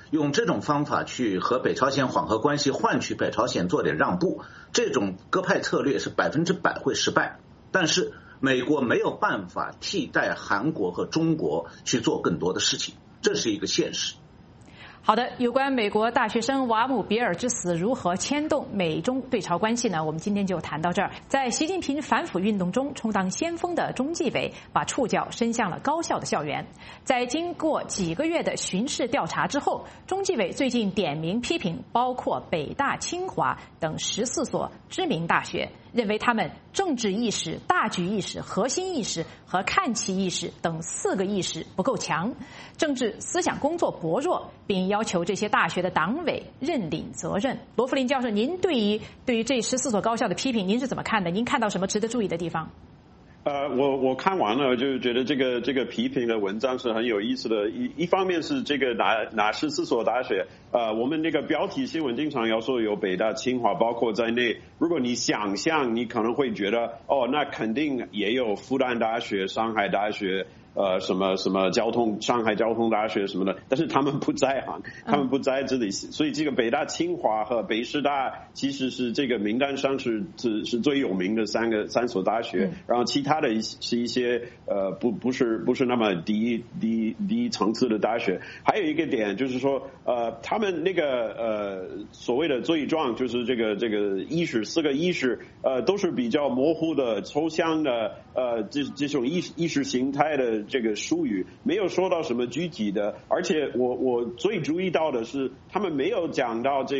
Speaker 8: 用这种方法去和北朝鲜缓和关系，换取北朝鲜做点让步，这种鸽派策略是100%会失败。但是美国没有办法替代韩国和中国去做更多的事情，这是一个现实。
Speaker 2: 好的，有关美国大学生瓦姆比尔之死如何牵动美中对朝关系呢？我们今天就谈到这儿。在习近平反腐运动中充当先锋的中纪委把触角伸向了高校的校园。在经过几个月的巡视调查之后，中纪委最近点名批评包括北大、清华等14所知名大学，认为他们政治意识、大局意识、核心意识和看齐意识等4个意识不够强，政治思想工作薄弱，并要求这些大学的党委认领责任。罗弗林教授，您对于这14所高校的批评，您是怎么看的？您看到什么值得注意的地方？
Speaker 7: 我看完了，就觉得这个批评的文章是很有意思的。一方面是这个哪14所大学，我们那个标题新闻经常要说有北大、清华包括在内。如果你想象，你可能会觉得那肯定也有复旦大学、上海大学。什么上海交通大学什么的，但是他们不在行，他们不在这里，所以这个北大、清华和北师大其实是这个名单上是最有名的三所大学，然后其他的是一些不是那么低层次的大学。还有一个点就是说他们那个所谓的罪状，就是这个意识4个意识都是比较模糊的、抽象的这种意识形态的这个术语，没有说到什么具体的。而且我最注意到的是，他们没有讲到这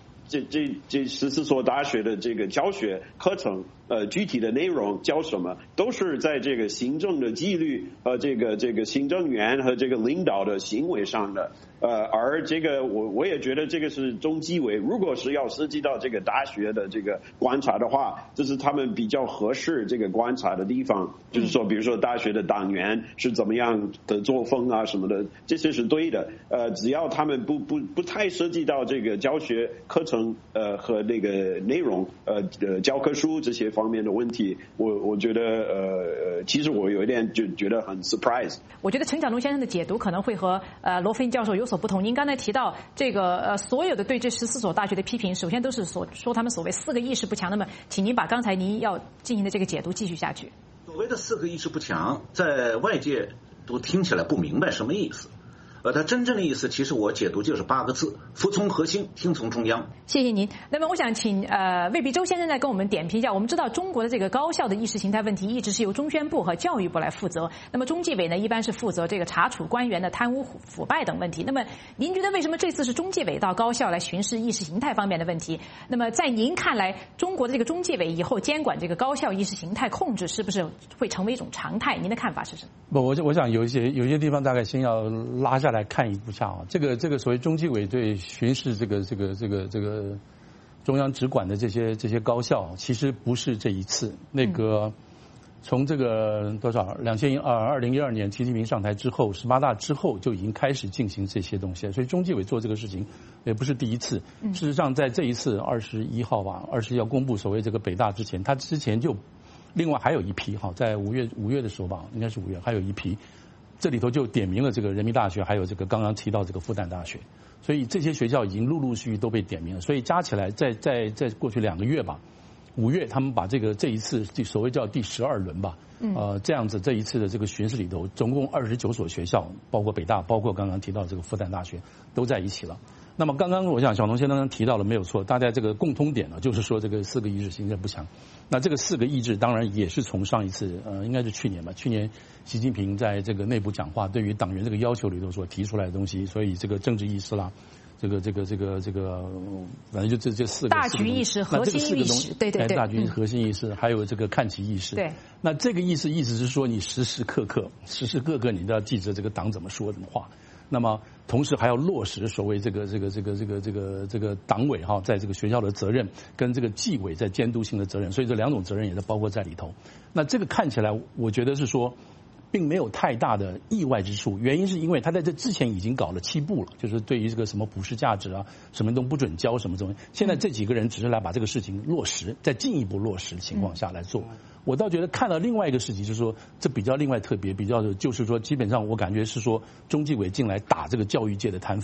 Speaker 7: 14所大学的这个教学课程具体的内容教什么，都是在这个行政的纪律和这个行政员和这个领导的行为上的。而这个我也觉得这个是中纪委如果是要涉及到这个大学的这个观察的话，这是他们比较合适这个观察的地方。就是说比如说大学的党员是怎么样的作风啊什么的，这些是对的。只要他们不太涉及到这个教学课程和那个内容教科书这些方面的问题，我觉得其实我有一点就觉得很 surprise。
Speaker 2: 我觉得陈晓东先生的解读可能会和罗弗林教授有所不同。您刚才提到这个所有的对这14所大学的批评，首先都是说他们所谓4个意识不强。那么请您把刚才您要进行的这个解读继续下去。
Speaker 8: 所谓的4个意识不强，在外界都听起来不明白什么意思。它真正的意思，其实我解读就是8个字：服从核心，听从中央。
Speaker 2: 谢谢您。那么我想请魏必周先生再跟我们点评一下。我们知道中国的这个高校的意识形态问题一直是由中宣部和教育部来负责，那么中纪委呢一般是负责这个查处官员的贪污腐败等问题。那么您觉得为什么这次是中纪委到高校来巡视意识形态方面的问题？那么在您看来，中国的这个中纪委以后监管这个高校意识形态控制是不是会成为一种常态？您的看法是什么？
Speaker 6: 我想有一些地方大概先要拉下来看一下啊。这个所谓中纪委对巡视这个中央直管的这些高校，其实不是这一次。那个从这个2012年习近平上台之后，18大之后就已经开始进行这些东西，所以中纪委做这个事情也不是第一次。事实上，在这一次21号吧，20要公布所谓这个北大之前，他之前就另外还有一批在5月的时候吧，应该是5月，还有一批。这里头就点名了这个人民大学，还有这个刚刚提到这个复旦大学，所以这些学校已经陆陆续续都被点名了。所以加起来，在过去2个月吧，5月他们把这一次所谓叫第12轮吧，这样子这一次的这个巡视里头，总共29所学校，包括北大，包括刚刚提到这个复旦大学，都在一起了。那么刚刚我想小龙先生提到了没有错，大家这个共通点呢，就是说这个4个意识形态不强。那这个4个意志当然也是从上一次应该是去年吧，去年习近平在这个内部讲话对于党员这个要求里头所提出来的东西，所以这个政治意识啦，这个反正就这4个
Speaker 2: 大局意识、核心意识，对，
Speaker 6: 大局核心意识，还有这个看齐意识。
Speaker 2: 对，
Speaker 6: 那这个意思是说你时时刻刻你都要记着这个党怎么说怎么话。那么同时还要落实所谓这个党委在这个学校的责任，跟这个纪委在监督性的责任，所以这2种责任也是包括在里头。那这个看起来我觉得是说并没有太大的意外之处，原因是因为他在这之前已经搞了7步了，就是对于这个什么普世价值啊，什么都不准教什么东西，现在这几个人只是来把这个事情落实，在进一步落实的情况下来做。我倒觉得看到另外一个事情，就是说这比较另外特别，比较就是说基本上我感觉是说中纪委进来打这个教育界的贪腐。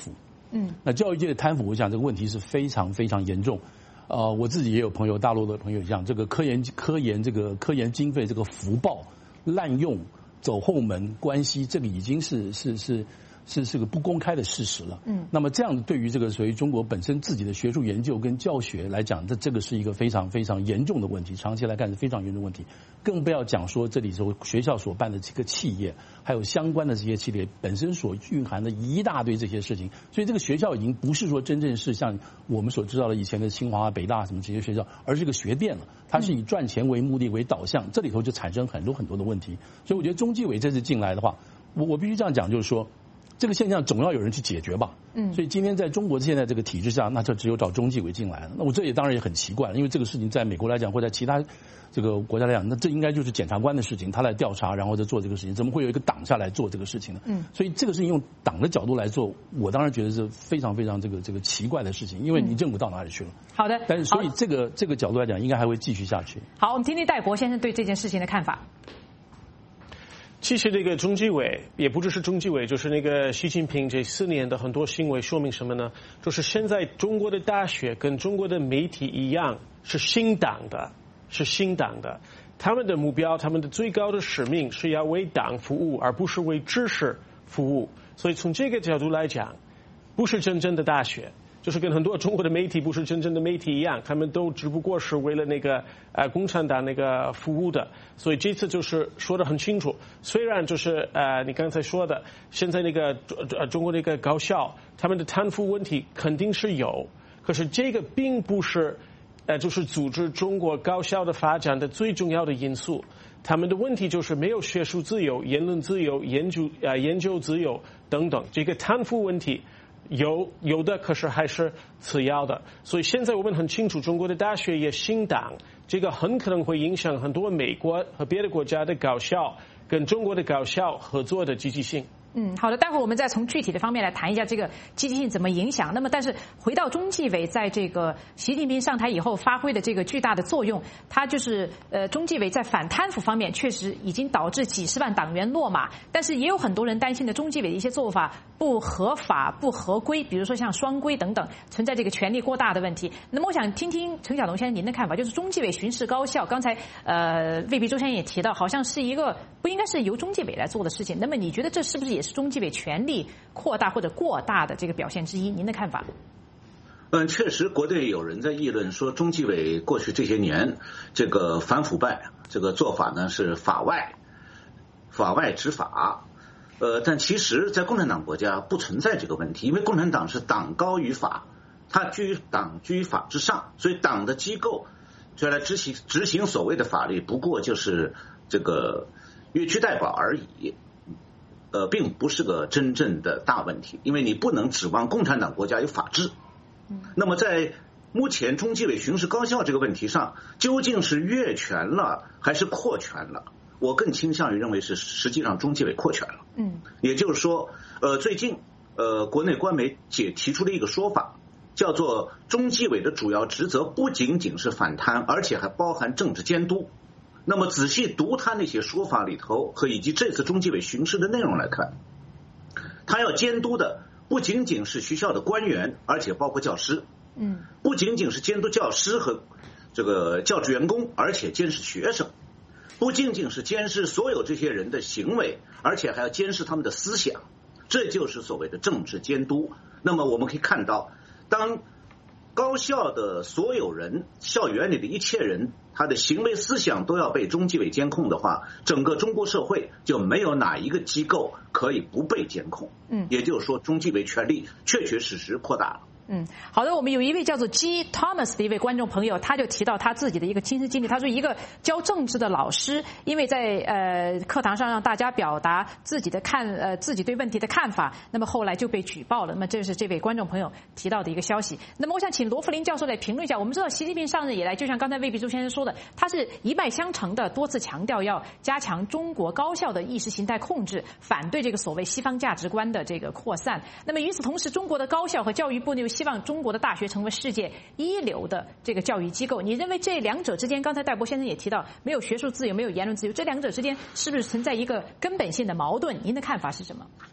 Speaker 6: 那教育界的贪腐，我想这个问题是非常非常严重。我自己也有朋友，大陆的朋友讲，这个科研经费这个福报滥用、走后门关系，这个已经是个不公开的事实了。那么这样对于这个属于中国本身自己的学术研究跟教学来讲，这个是一个非常非常严重的问题，长期来看是非常严重的问题。更不要讲说这里头学校所办的这个企业，还有相关的这些企业本身所蕴含的一大堆这些事情。所以这个学校已经不是说真正是像我们所知道的以前的清华、北大什么这些学校，而是个学店了。它是以赚钱为目的为导向，这里头就产生很多很多的问题。所以我觉得中纪委这次进来的话，我必须这样讲，就是说，这个现象总要有人去解决吧。所以今天在中国现在这个体制下，那就只有找中纪委进来了。那我这也当然也很奇怪，因为这个事情在美国来讲，或者在其他这个国家来讲，那这应该就是检察官的事情，他来调查，然后再做这个事情，怎么会有一个党下来做这个事情呢？所以这个事情用党的角度来做，我当然觉得是非常非常这个奇怪的事情，因为你政府到哪里去了？
Speaker 2: 好的，
Speaker 6: 但是所以这个角度来讲，应该还会继续下去。
Speaker 2: 好，我们听听戴国先生对这件事情的看法。
Speaker 5: 其实这个中纪委也不只是中纪委，就是那个习近平这4年的很多行为说明什么呢？就是现在中国的大学跟中国的媒体一样是新党的，他们的目标，他们的最高的使命是要为党服务，而不是为知识服务。所以从这个角度来讲，不是真正的大学。就是跟很多中国的媒体不是真正的媒体一样，他们都只不过是为了那个共产党那个服务的。所以这次就是说得很清楚，虽然就是你刚才说的，现在那个中国那个高校他们的贪腐问题肯定是有，可是这个并不是就是阻止中国高校的发展的最重要的因素。他们的问题就是没有学术自由、言论自由、研究自由等等，这个贪腐问题有的，可是还是次要的。所以现在我们很清楚，中国的大学也新党，这个很可能会影响很多美国和别的国家的高校跟中国的高校合作的积极性。
Speaker 2: 好的，待会儿我们再从具体的方面来谈一下这个积极性怎么影响。那么，但是回到中纪委在这个习近平上台以后发挥的这个巨大的作用，它就是中纪委在反贪腐方面确实已经导致几十万党员落马，但是也有很多人担心的中纪委的一些做法不合法、不合规，比如说像双规等等，存在这个权力过大的问题。那么，我想听听陈晓东先生您的看法，就是中纪委巡视高校，刚才魏必周先生也提到，好像是一个不应该是由中纪委来做的事情。那么，你觉得这是不是也是中纪委权力扩大或者过大的这个表现之一？您的看法？
Speaker 8: 确实，国内有人在议论说，中纪委过去这些年这个反腐败这个做法呢是法外执法。但其实，在共产党国家不存在这个问题，因为共产党是党高于法，它党居于法之上，所以党的机构就来执行所谓的法律，不过就是这个越区代保而已。并不是个真正的大问题，因为你不能指望共产党国家有法治。那么在目前中纪委巡视高校这个问题上，究竟是越权了还是扩权了？我更倾向于认为是实际上中纪委扩权了。也就是说，最近国内官媒提出了一个说法，叫做中纪委的主要职责不仅仅是反贪，而且还包含政治监督。那么仔细读他那些说法里头和以及这次中纪委巡视的内容来看，他要监督的不仅仅是学校的官员，而且包括教师。不仅仅是监督教师和这个教职员工，而且监视学生。不仅仅是监视所有这些人的行为，而且还要监视他们的思想。这就是所谓的政治监督。那么我们可以看到，当高校的所有人，校园里的一切人，他的行为思想都要被中纪委监控的话，整个中国社会就没有哪一个机构可以不被监控。也就是说，中纪委权力确确实实扩大了。
Speaker 2: 好的，我们有一位叫做 G. Thomas 的一位观众朋友，他就提到他自己的一个亲身经历。他说，一个教政治的老师，因为在课堂上让大家表达自己对问题的看法，那么后来就被举报了。那么这是这位观众朋友提到的一个消息。那么我想请罗福林教授来评论一下。我们知道习近平上任以来，就像刚才魏必周先生说的，他是一脉相承的多次强调要加强中国高校的意识形态控制，反对这个所谓西方价值观的这个扩散。那么与此同时，中国的高校和教育部呢，希望中国的大学成为世界一流的这个教育机构。你认为这两者之间，刚才戴博先生也提到，没有学术自由，没有言论自由，这两者之间是不是存在一个根本性的矛盾？您的看法是什么？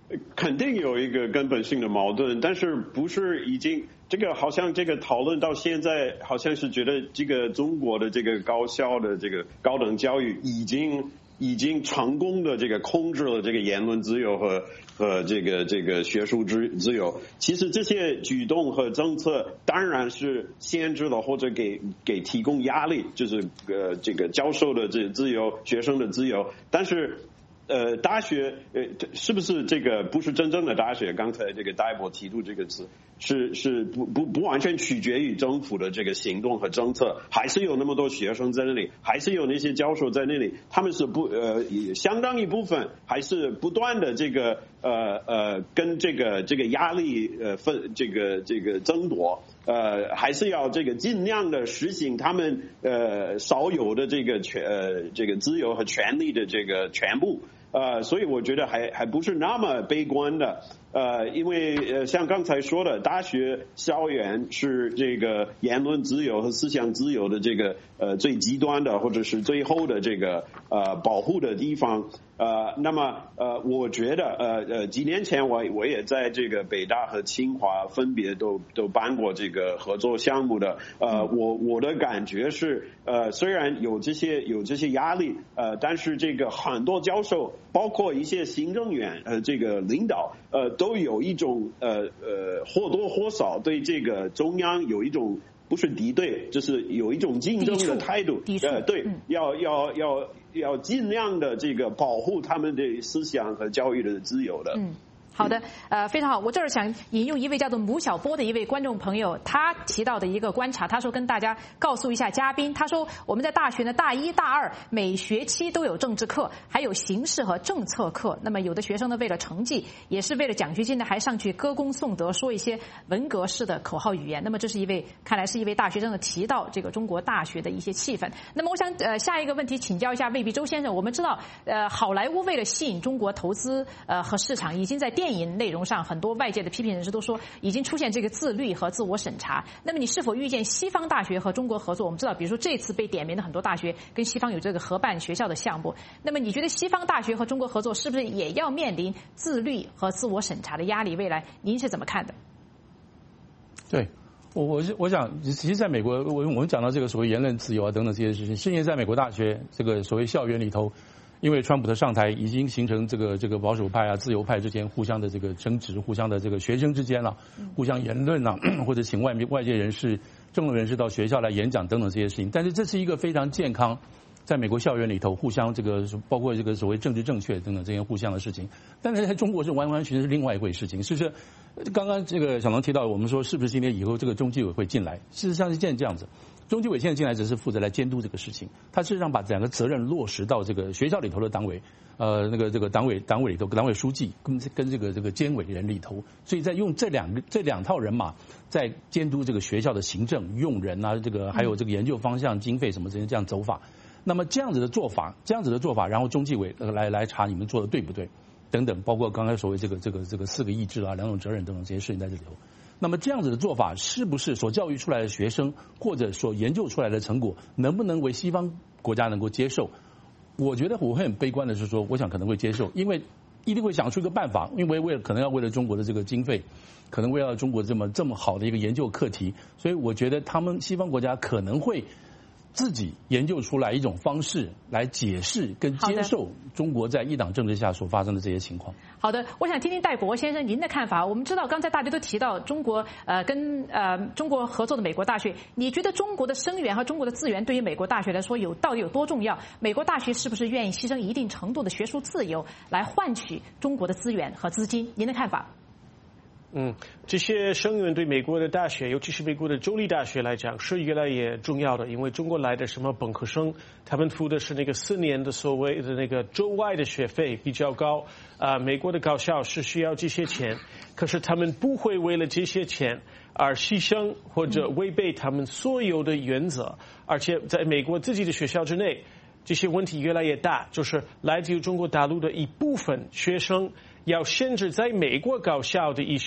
Speaker 7: 肯定有一个根本性的矛盾，但是不是已经这个好像这个讨论到现在，好像是觉得这个中国的这个高校的这个高等教育已经成功的这个控制了这个言论自由和这个学术自由。其实这些举动和政策当然是限制了或者给提供压力，就是这个教授的这自由、学生的自由，但是。大学是不是这个不是真正的大学？刚才这个戴博提出这个词，是不完全取决于政府的这个行动和政策，还是有那么多学生在那里，还是有那些教授在那里，他们是相当一部分还是不断的这个跟这个压力这个争夺。还是要这个尽量的实行他们少有的这个自由和权利的这个全部。所以我觉得还不是那么悲观的。因为像刚才说的，大学校园是这个言论自由和思想自由的这个最极端的或者是最后的这个保护的地方。那么我觉得几年前我也在这个北大和清华分别都办过这个合作项目的。我的感觉是虽然有这些压力，但是这个很多教授包括一些行政院这个领导都有一种或多或少对这个中央有一种不是敌对，就是有一种竞争的态度。对，要尽量的这个保护他们的思想和教育的自由的。
Speaker 2: 好的，非常好。我这儿想引用一位叫做母小波的一位观众朋友，他提到的一个观察，他说跟大家告诉一下嘉宾，他说我们在大学呢大一大二每学期都有政治课，还有形势和政策课。那么有的学生呢为了成绩，也是为了奖学金呢，还上去歌功颂德，说一些文革式的口号语言。那么这是看来是一位大学生的提到这个中国大学的一些气氛。那么我想下一个问题请教一下魏必周先生，我们知道好莱坞为了吸引中国投资和市场，已经在电影内容上很多外界的批评人士都说已经出现这个自律和自我审查。那么你是否预见西方大学和中国合作？我们知道比如说这次被点名的很多大学跟西方有这个合办学校的项目，那么你觉得西方大学和中国合作是不是也要面临自律和自我审查的压力？未来您是怎么看的？
Speaker 6: 对，我想其实在美国我们讲到这个所谓言论自由啊等等这些事情，现在在美国大学这个所谓校园里头，因为川普的上台，已经形成这个保守派啊、自由派之间互相的这个争执，互相的这个学生之间啊，互相言论啊，或者请外界人士、政论人士到学校来演讲等等这些事情。但是这是一个非常健康，在美国校园里头互相这个包括这个所谓政治正确等等这些互相的事情。但是在中国是完全是另外一回事情。是不是刚刚这个小龙提到，我们说是不是今天以后这个中纪委会进来？事实上是这样子。中纪委现在进来只是负责来监督这个事情，他事实上把两个责任落实到这个学校里头的党委，这个党委里头，党委书记跟这个监委人里头，所以在用这两套人马在监督这个学校的行政、用人啊，这个还有这个研究方向、经费什么这些这样走法。那么这样子的做法，然后中纪委来查你们做的对不对，等等，包括刚才所谓这个4个意志啊、2种责任等等这些事情在这里头。那么这样子的做法，是不是所教育出来的学生或者所研究出来的成果，能不能为西方国家能够接受？我觉得我会很悲观的是说，我想可能会接受，因为一定会想出一个办法，因为可能要为了中国的这个经费，可能为了中国这么好的一个研究课题，所以我觉得他们西方国家可能会自己研究出来一种方式来解释跟接受中国在一党政治下所发生的这些情况。
Speaker 2: 好的，我想听听戴博先生您的看法。我们知道刚才大家都提到中国跟中国合作的美国大学，你觉得中国的生源和中国的资源对于美国大学来说到底有多重要？美国大学是不是愿意牺牲一定程度的学术自由来换取中国的资源和资金？您的看法？
Speaker 5: 这些生源对美国的大学，尤其是美国的州立大学来讲是越来越重要的，因为中国来的什么本科生，他们付的是那个4年的所谓的那个州外的学费比较高，美国的高校是需要这些钱，可是他们不会为了这些钱而牺牲或者违背他们所有的原则，而且在美国自己的学校之内，这些问题越来越大，就是来自于中国大陆的一部分学生要限制在美国高校的一些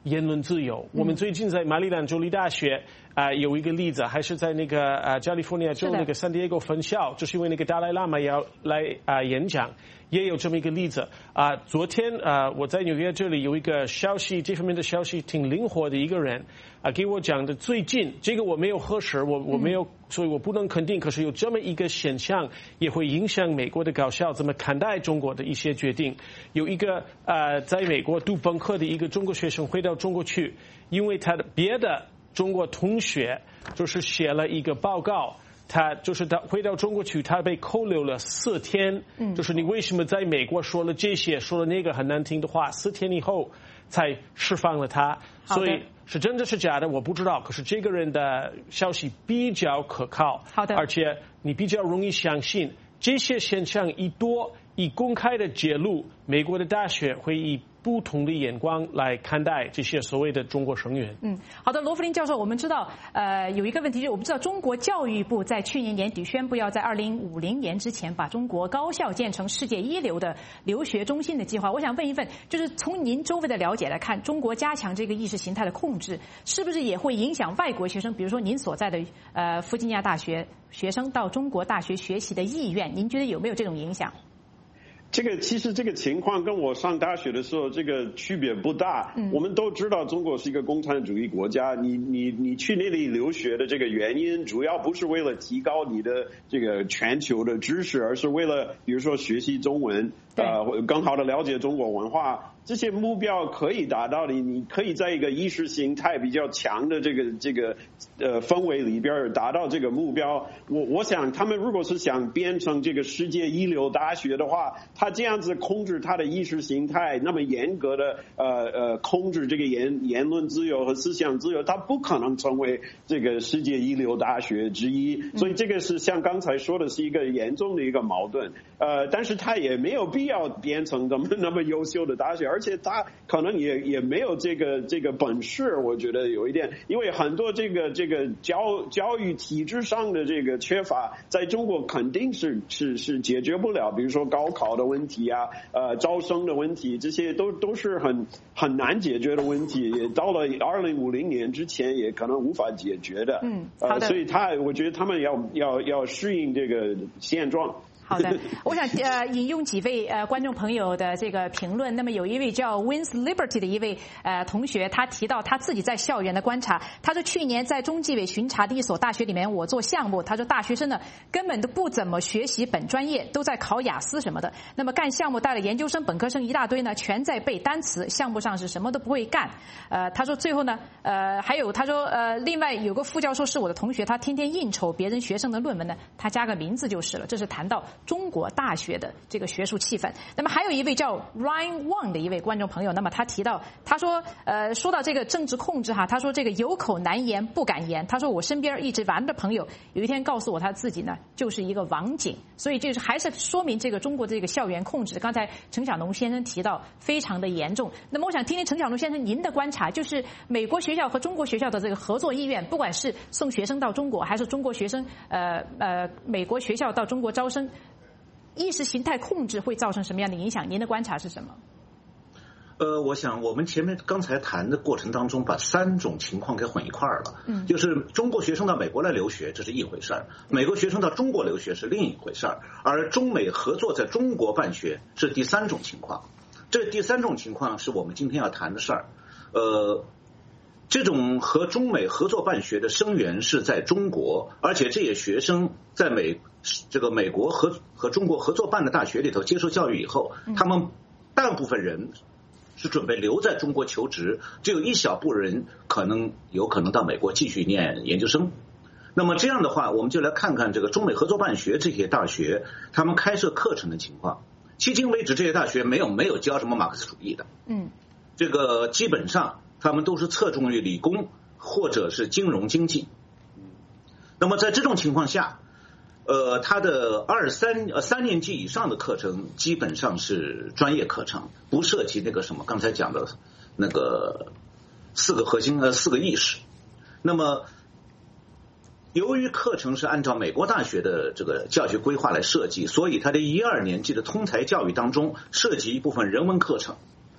Speaker 5: 言论自由。我们最近在马里兰州立大学有一个例子，还是在那个加利福尼亚州那个圣地亚哥分校，就是因为那个达赖喇嘛要来演讲，也有这么一个例子昨天我在纽约这里有一个消息，这方面的消息挺灵活的一个人给我讲的，最近这个我没有核实，我没有，所以我不能肯定。可是有这么一个现象，也会影响美国的高校怎么看待中国的一些决定。有一个在美国读本科的一个中国学生回到中国去，因为他的别的中国同学就是写了一个报告。他回到中国去，他被扣留了4天。就是你为什么在美国说了这些，说了那个很难听的话，4天以后才释放了他。所以是真的是假的我不知道，可是这个人的消息比较可靠。
Speaker 2: 好的，
Speaker 5: 而且你比较容易相信，这些现象一公开的揭露，美国的大学会以不同的眼光来看待这些所谓的中国生源。
Speaker 2: 好的，罗弗林教授，我们知道有一个问题，就是我们知道中国教育部在去年年底宣布要在2050年之前把中国高校建成世界一流的留学中心的计划。我想问一问，就是从您周围的了解来看，中国加强这个意识形态的控制，是不是也会影响外国学生，比如说您所在的弗吉尼亚大学学生到中国大学学习的意愿？您觉得有没有这种影响？
Speaker 7: 其实这个情况跟我上大学的时候这个区别不大。我们都知道中国是一个共产主义国家，你去那里留学的这个原因，主要不是为了提高你的这个全球的知识，而是为了比如说学习中文，更好的了解中国文化。这些目标可以达到的，你可以在一个意识形态比较强的这个氛围里边达到这个目标。我想他们如果是想变成这个世界一流大学的话，他这样子控制他的意识形态，那么严格的控制这个言论自由和思想自由，他不可能成为这个世界一流大学之一。所以这个是像刚才说的是一个严重的一个矛盾。但是他也没有必要变成那么优秀的大学。而且他可能也没有这个本事，我觉得有一点，因为很多这个教育体制上的这个缺乏，在中国肯定是解决不了，比如说高考的问题招生的问题，这些都是很难解决的问题，也到了2050年之前也可能无法解决的。
Speaker 2: 好的。
Speaker 7: 所以我觉得他们要适应这个现状。
Speaker 2: 好的，我想引用几位观众朋友的这个评论。那么有一位叫 Wins Liberty 的一位同学，他提到他自己在校园的观察。他说去年在中纪委巡查的一所大学里面，我做项目，他说大学生呢根本都不怎么学习本专业，都在考雅思什么的。那么干项目带了研究生、本科生一大堆呢，全在背单词，项目上是什么都不会干。他说最后呢，还有他说另外有个副教授是我的同学，他天天应酬别人学生的论文呢，他加个名字就是了。这是谈到中国大学的这个学术气氛。那么还有一位叫 Ryan Wang 的一位观众朋友，那么他提到，他说说到这个政治控制他说这个有口难言不敢言。他说我身边一直玩的朋友有一天告诉我他自己呢就是一个网警。所以这还是说明这个中国的这个校园控制，刚才陈小农先生提到非常的严重。那么我想听听陈小农先生您的观察，就是美国学校和中国学校的这个合作意愿，不管是送学生到中国，还是中国学生美国学校到中国招生，意识形态控制会造成什么样的影响？您的观察是什么？
Speaker 8: 我想我们前面刚才谈的过程当中，把3种情况给混一块儿了。就是中国学生到美国来留学，这是一回事儿；美国学生到中国留学是另一回事儿；而中美合作在中国办学是第3种情况。这第3种情况是我们今天要谈的事儿。这种和中美合作办学的生源是在中国，而且这些学生在美国和中国合作办的大学里头接受教育以后，他们大部分人是准备留在中国求职，只有一小部分人有可能到美国继续念研究生。那么这样的话，我们就来看看这个中美合作办学这些大学他们开设课程的情况。迄今为止，这些大学没有教什么马克思主义的。这个基本上他们都是侧重于理工或者是金融经济。那么在这种情况下，他的3年级以上的课程基本上是专业课程，不涉及那个什么刚才讲的那个4个核心4个意识。那么由于课程是按照美国大学的这个教学规划来设计，所以他的1、2年级的通才教育当中涉及一部分人文课程。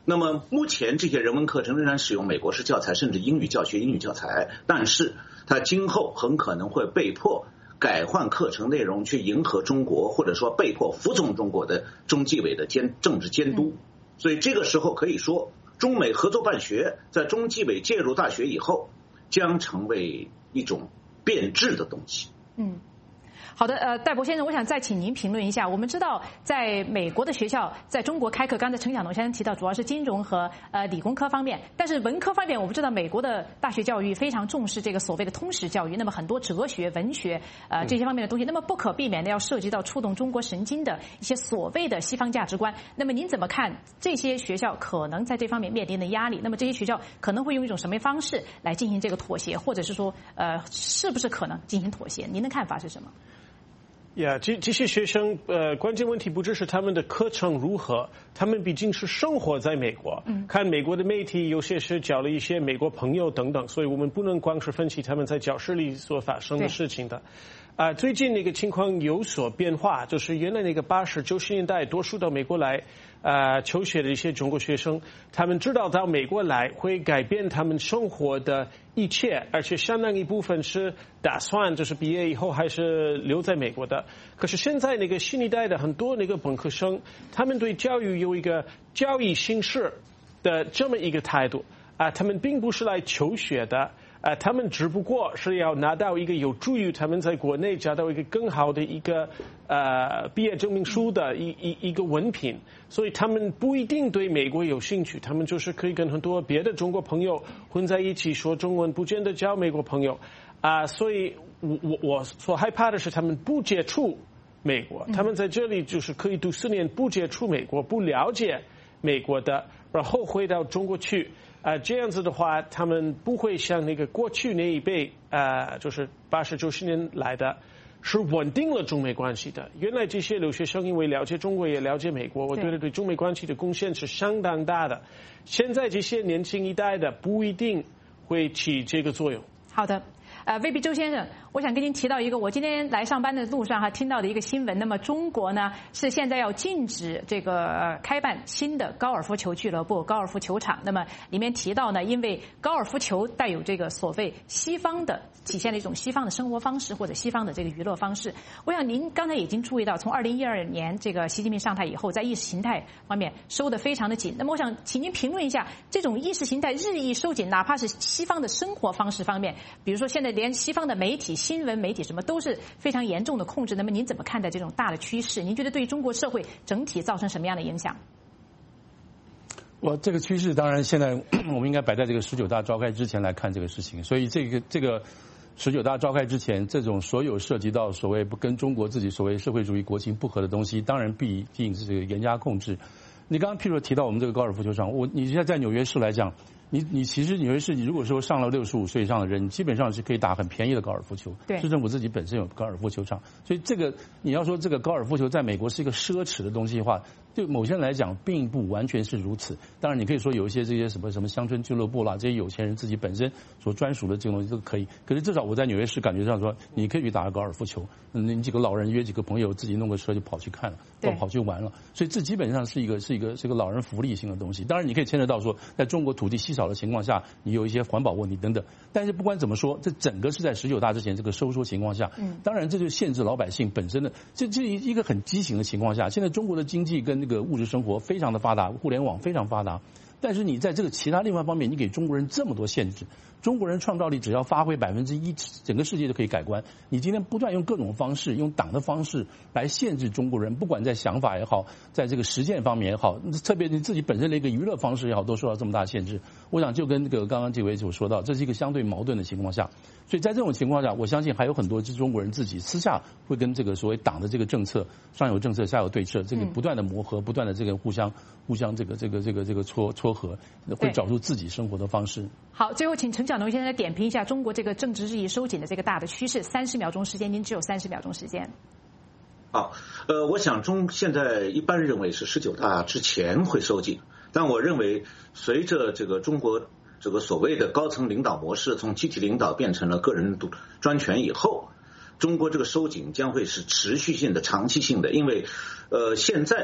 Speaker 8: 那么目前这些人文课程仍然使用美国式教材，甚至英语教学、英语教材，但是它今后很可能会被迫改换课程内容，去迎合中国，或者说被迫服从中国的中纪委的政治监督。所以这个时候可以说，中美合作办学在中纪委介入大学以后，将成为一种变质的东西。
Speaker 2: 好的，戴博先生，我想再请您评论一下。我们知道，在美国的学校在中国开课，刚才陈晓农先生提到，主要是金融和理工科方面，但是文科方面，我们知道美国的大学教育非常重视这个所谓的通识教育，那么很多哲学、文学这些方面的东西，那么不可避免的要涉及到触动中国神经的一些所谓的西方价值观。那么您怎么看这些学校可能在这方面面临的压力？那么这些学校可能会用一种什么方式来进行这个妥协，或者是说是不是可能进行妥协？您的看法是什么？
Speaker 5: 这些学生关键问题不只是他们的课程如何，他们毕竟是生活在美国，看美国的媒体，有些是交了一些美国朋友等等，所以我们不能光是分析他们在教室里所发生的事情的。最近那个情况有所变化，就是原来那个80、90年代多数到美国来求学的一些中国学生，他们知道到美国来会改变他们生活的一切，而且相当一部分是打算就是毕业以后还是留在美国的。可是现在那个新一代的很多那个本科生，他们对教育有一个教育形式的这么一个态度他们并不是来求学的。他们只不过是要拿到一个有助于他们在国内找到一个更好的一个毕业证明书的一个文凭，所以他们不一定对美国有兴趣，他们就是可以跟很多别的中国朋友混在一起说中文，不见得交美国朋友所以我所害怕的是他们不接触美国，他们在这里就是可以读4年不接触美国，不了解美国的，然后回到中国去。这样子的话，他们不会像那个过去那一辈就是80、90年来的，是稳定了中美关系的。原来这些留学生因为了解中国也了解美国，我觉得对中美关系的贡献是相当大的。现在这些年轻一代的不一定会起这个作用。
Speaker 2: 好的。VP 周先生，我想跟您提到一个我今天来上班的路上听到的一个新闻。那么中国呢是现在要禁止这个开办新的高尔夫球俱乐部、高尔夫球场。那么里面提到呢，因为高尔夫球带有这个所谓西方的体现了一种西方的生活方式或者西方的这个娱乐方式。我想您刚才已经注意到，从2012年这个习近平上台以后，在意识形态方面收得非常的紧。那么我想请您评论一下，这种意识形态日益收紧，哪怕是西方的生活方式方面，比如说现在连西方的媒体、新闻媒体什么都是非常严重的控制。那么您怎么看待这种大的趋势？您觉得对中国社会整体造成什么样的影响？
Speaker 6: 这个趋势当然现在我们应该摆在这个19大召开之前来看这个事情。所以这个19大召开之前，这种所有涉及到所谓不跟中国自己所谓社会主义国情不合的东西，当然毕竟是这个严加控制。你刚刚譬如提到我们这个高尔夫球场，你现在在纽约市来讲，你其实纽约市，你如果说上了65岁以上的人，基本上是可以打很便宜的高尔夫球。
Speaker 2: 对，
Speaker 6: 市政府自己本身有高尔夫球场，所以这个你要说这个高尔夫球在美国是一个奢侈的东西的话，对某些人来讲并不完全是如此。当然你可以说有一些这些什么乡村俱乐部啦，这些有钱人自己本身所专属的这种东西都可以。可是至少我在纽约市感觉上说，你可以去打个高尔夫球，你几个老人约几个朋友自己弄个车就跑去看了，跑去玩了。所以这基本上是一个老人福利性的东西。当然你可以牵扯到说，在中国土地稀少的情况下，你有一些环保问题等等。但是不管怎么说，这整个是在19大之前这个收缩情况下，当然这就限制老百姓本身的这一个很畸形的情况下。现在中国的经济跟那个物质生活非常的发达，互联网非常发达，但是你在这个其他另外方面，你给中国人这么多限制。中国人创造力只要发挥1%，整个世界就可以改观。你今天不断用各种方式，用党的方式来限制中国人，不管在想法也好，在这个实践方面也好，特别你自己本身的一个娱乐方式也好，都受到这么大限制。我想就跟这个刚刚这位所说到，这是一个相对矛盾的情况下。所以在这种情况下，我相信还有很多中国人自己私下会跟这个所谓党的这个政策，上有政策下有对策，这个不断的磨合，不断的这个互相这个撮合，会找出自己生活的方式。
Speaker 2: 好，最后请陈晓农先生来点评一下中国这个政治日益收紧的这个大的趋势。30秒钟时间，您只有30秒钟时间。
Speaker 8: 好，我想现在一般认为是19大之前会收紧，但我认为随着这个中国这个所谓的高层领导模式从集体领导变成了个人专权以后，中国这个收紧将会是持续性的、长期性的，因为现在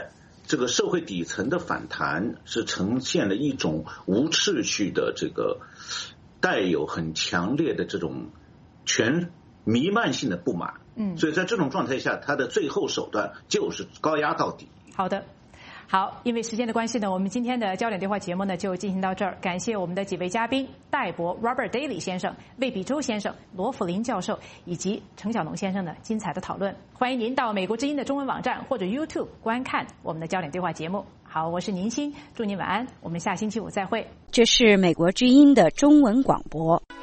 Speaker 8: 这个社会底层的反弹是呈现了一种无秩序的这个带有很强烈的这种弥漫性的不满。所以在这种状态下，他的最后手段就是高压到底。
Speaker 2: 好的。好，因为时间的关系呢，我们今天的焦点对话节目呢就进行到这儿。感谢我们的几位嘉宾：戴博 Robert Daly 先生、魏必洲先生、罗福林教授以及程小农先生的精彩的讨论。欢迎您到美国之音的中文网站或者 YouTube 观看我们的焦点对话节目。好，我是宁欣，祝您晚安，我们下星期五再会。
Speaker 9: 这是美国之音的中文广播。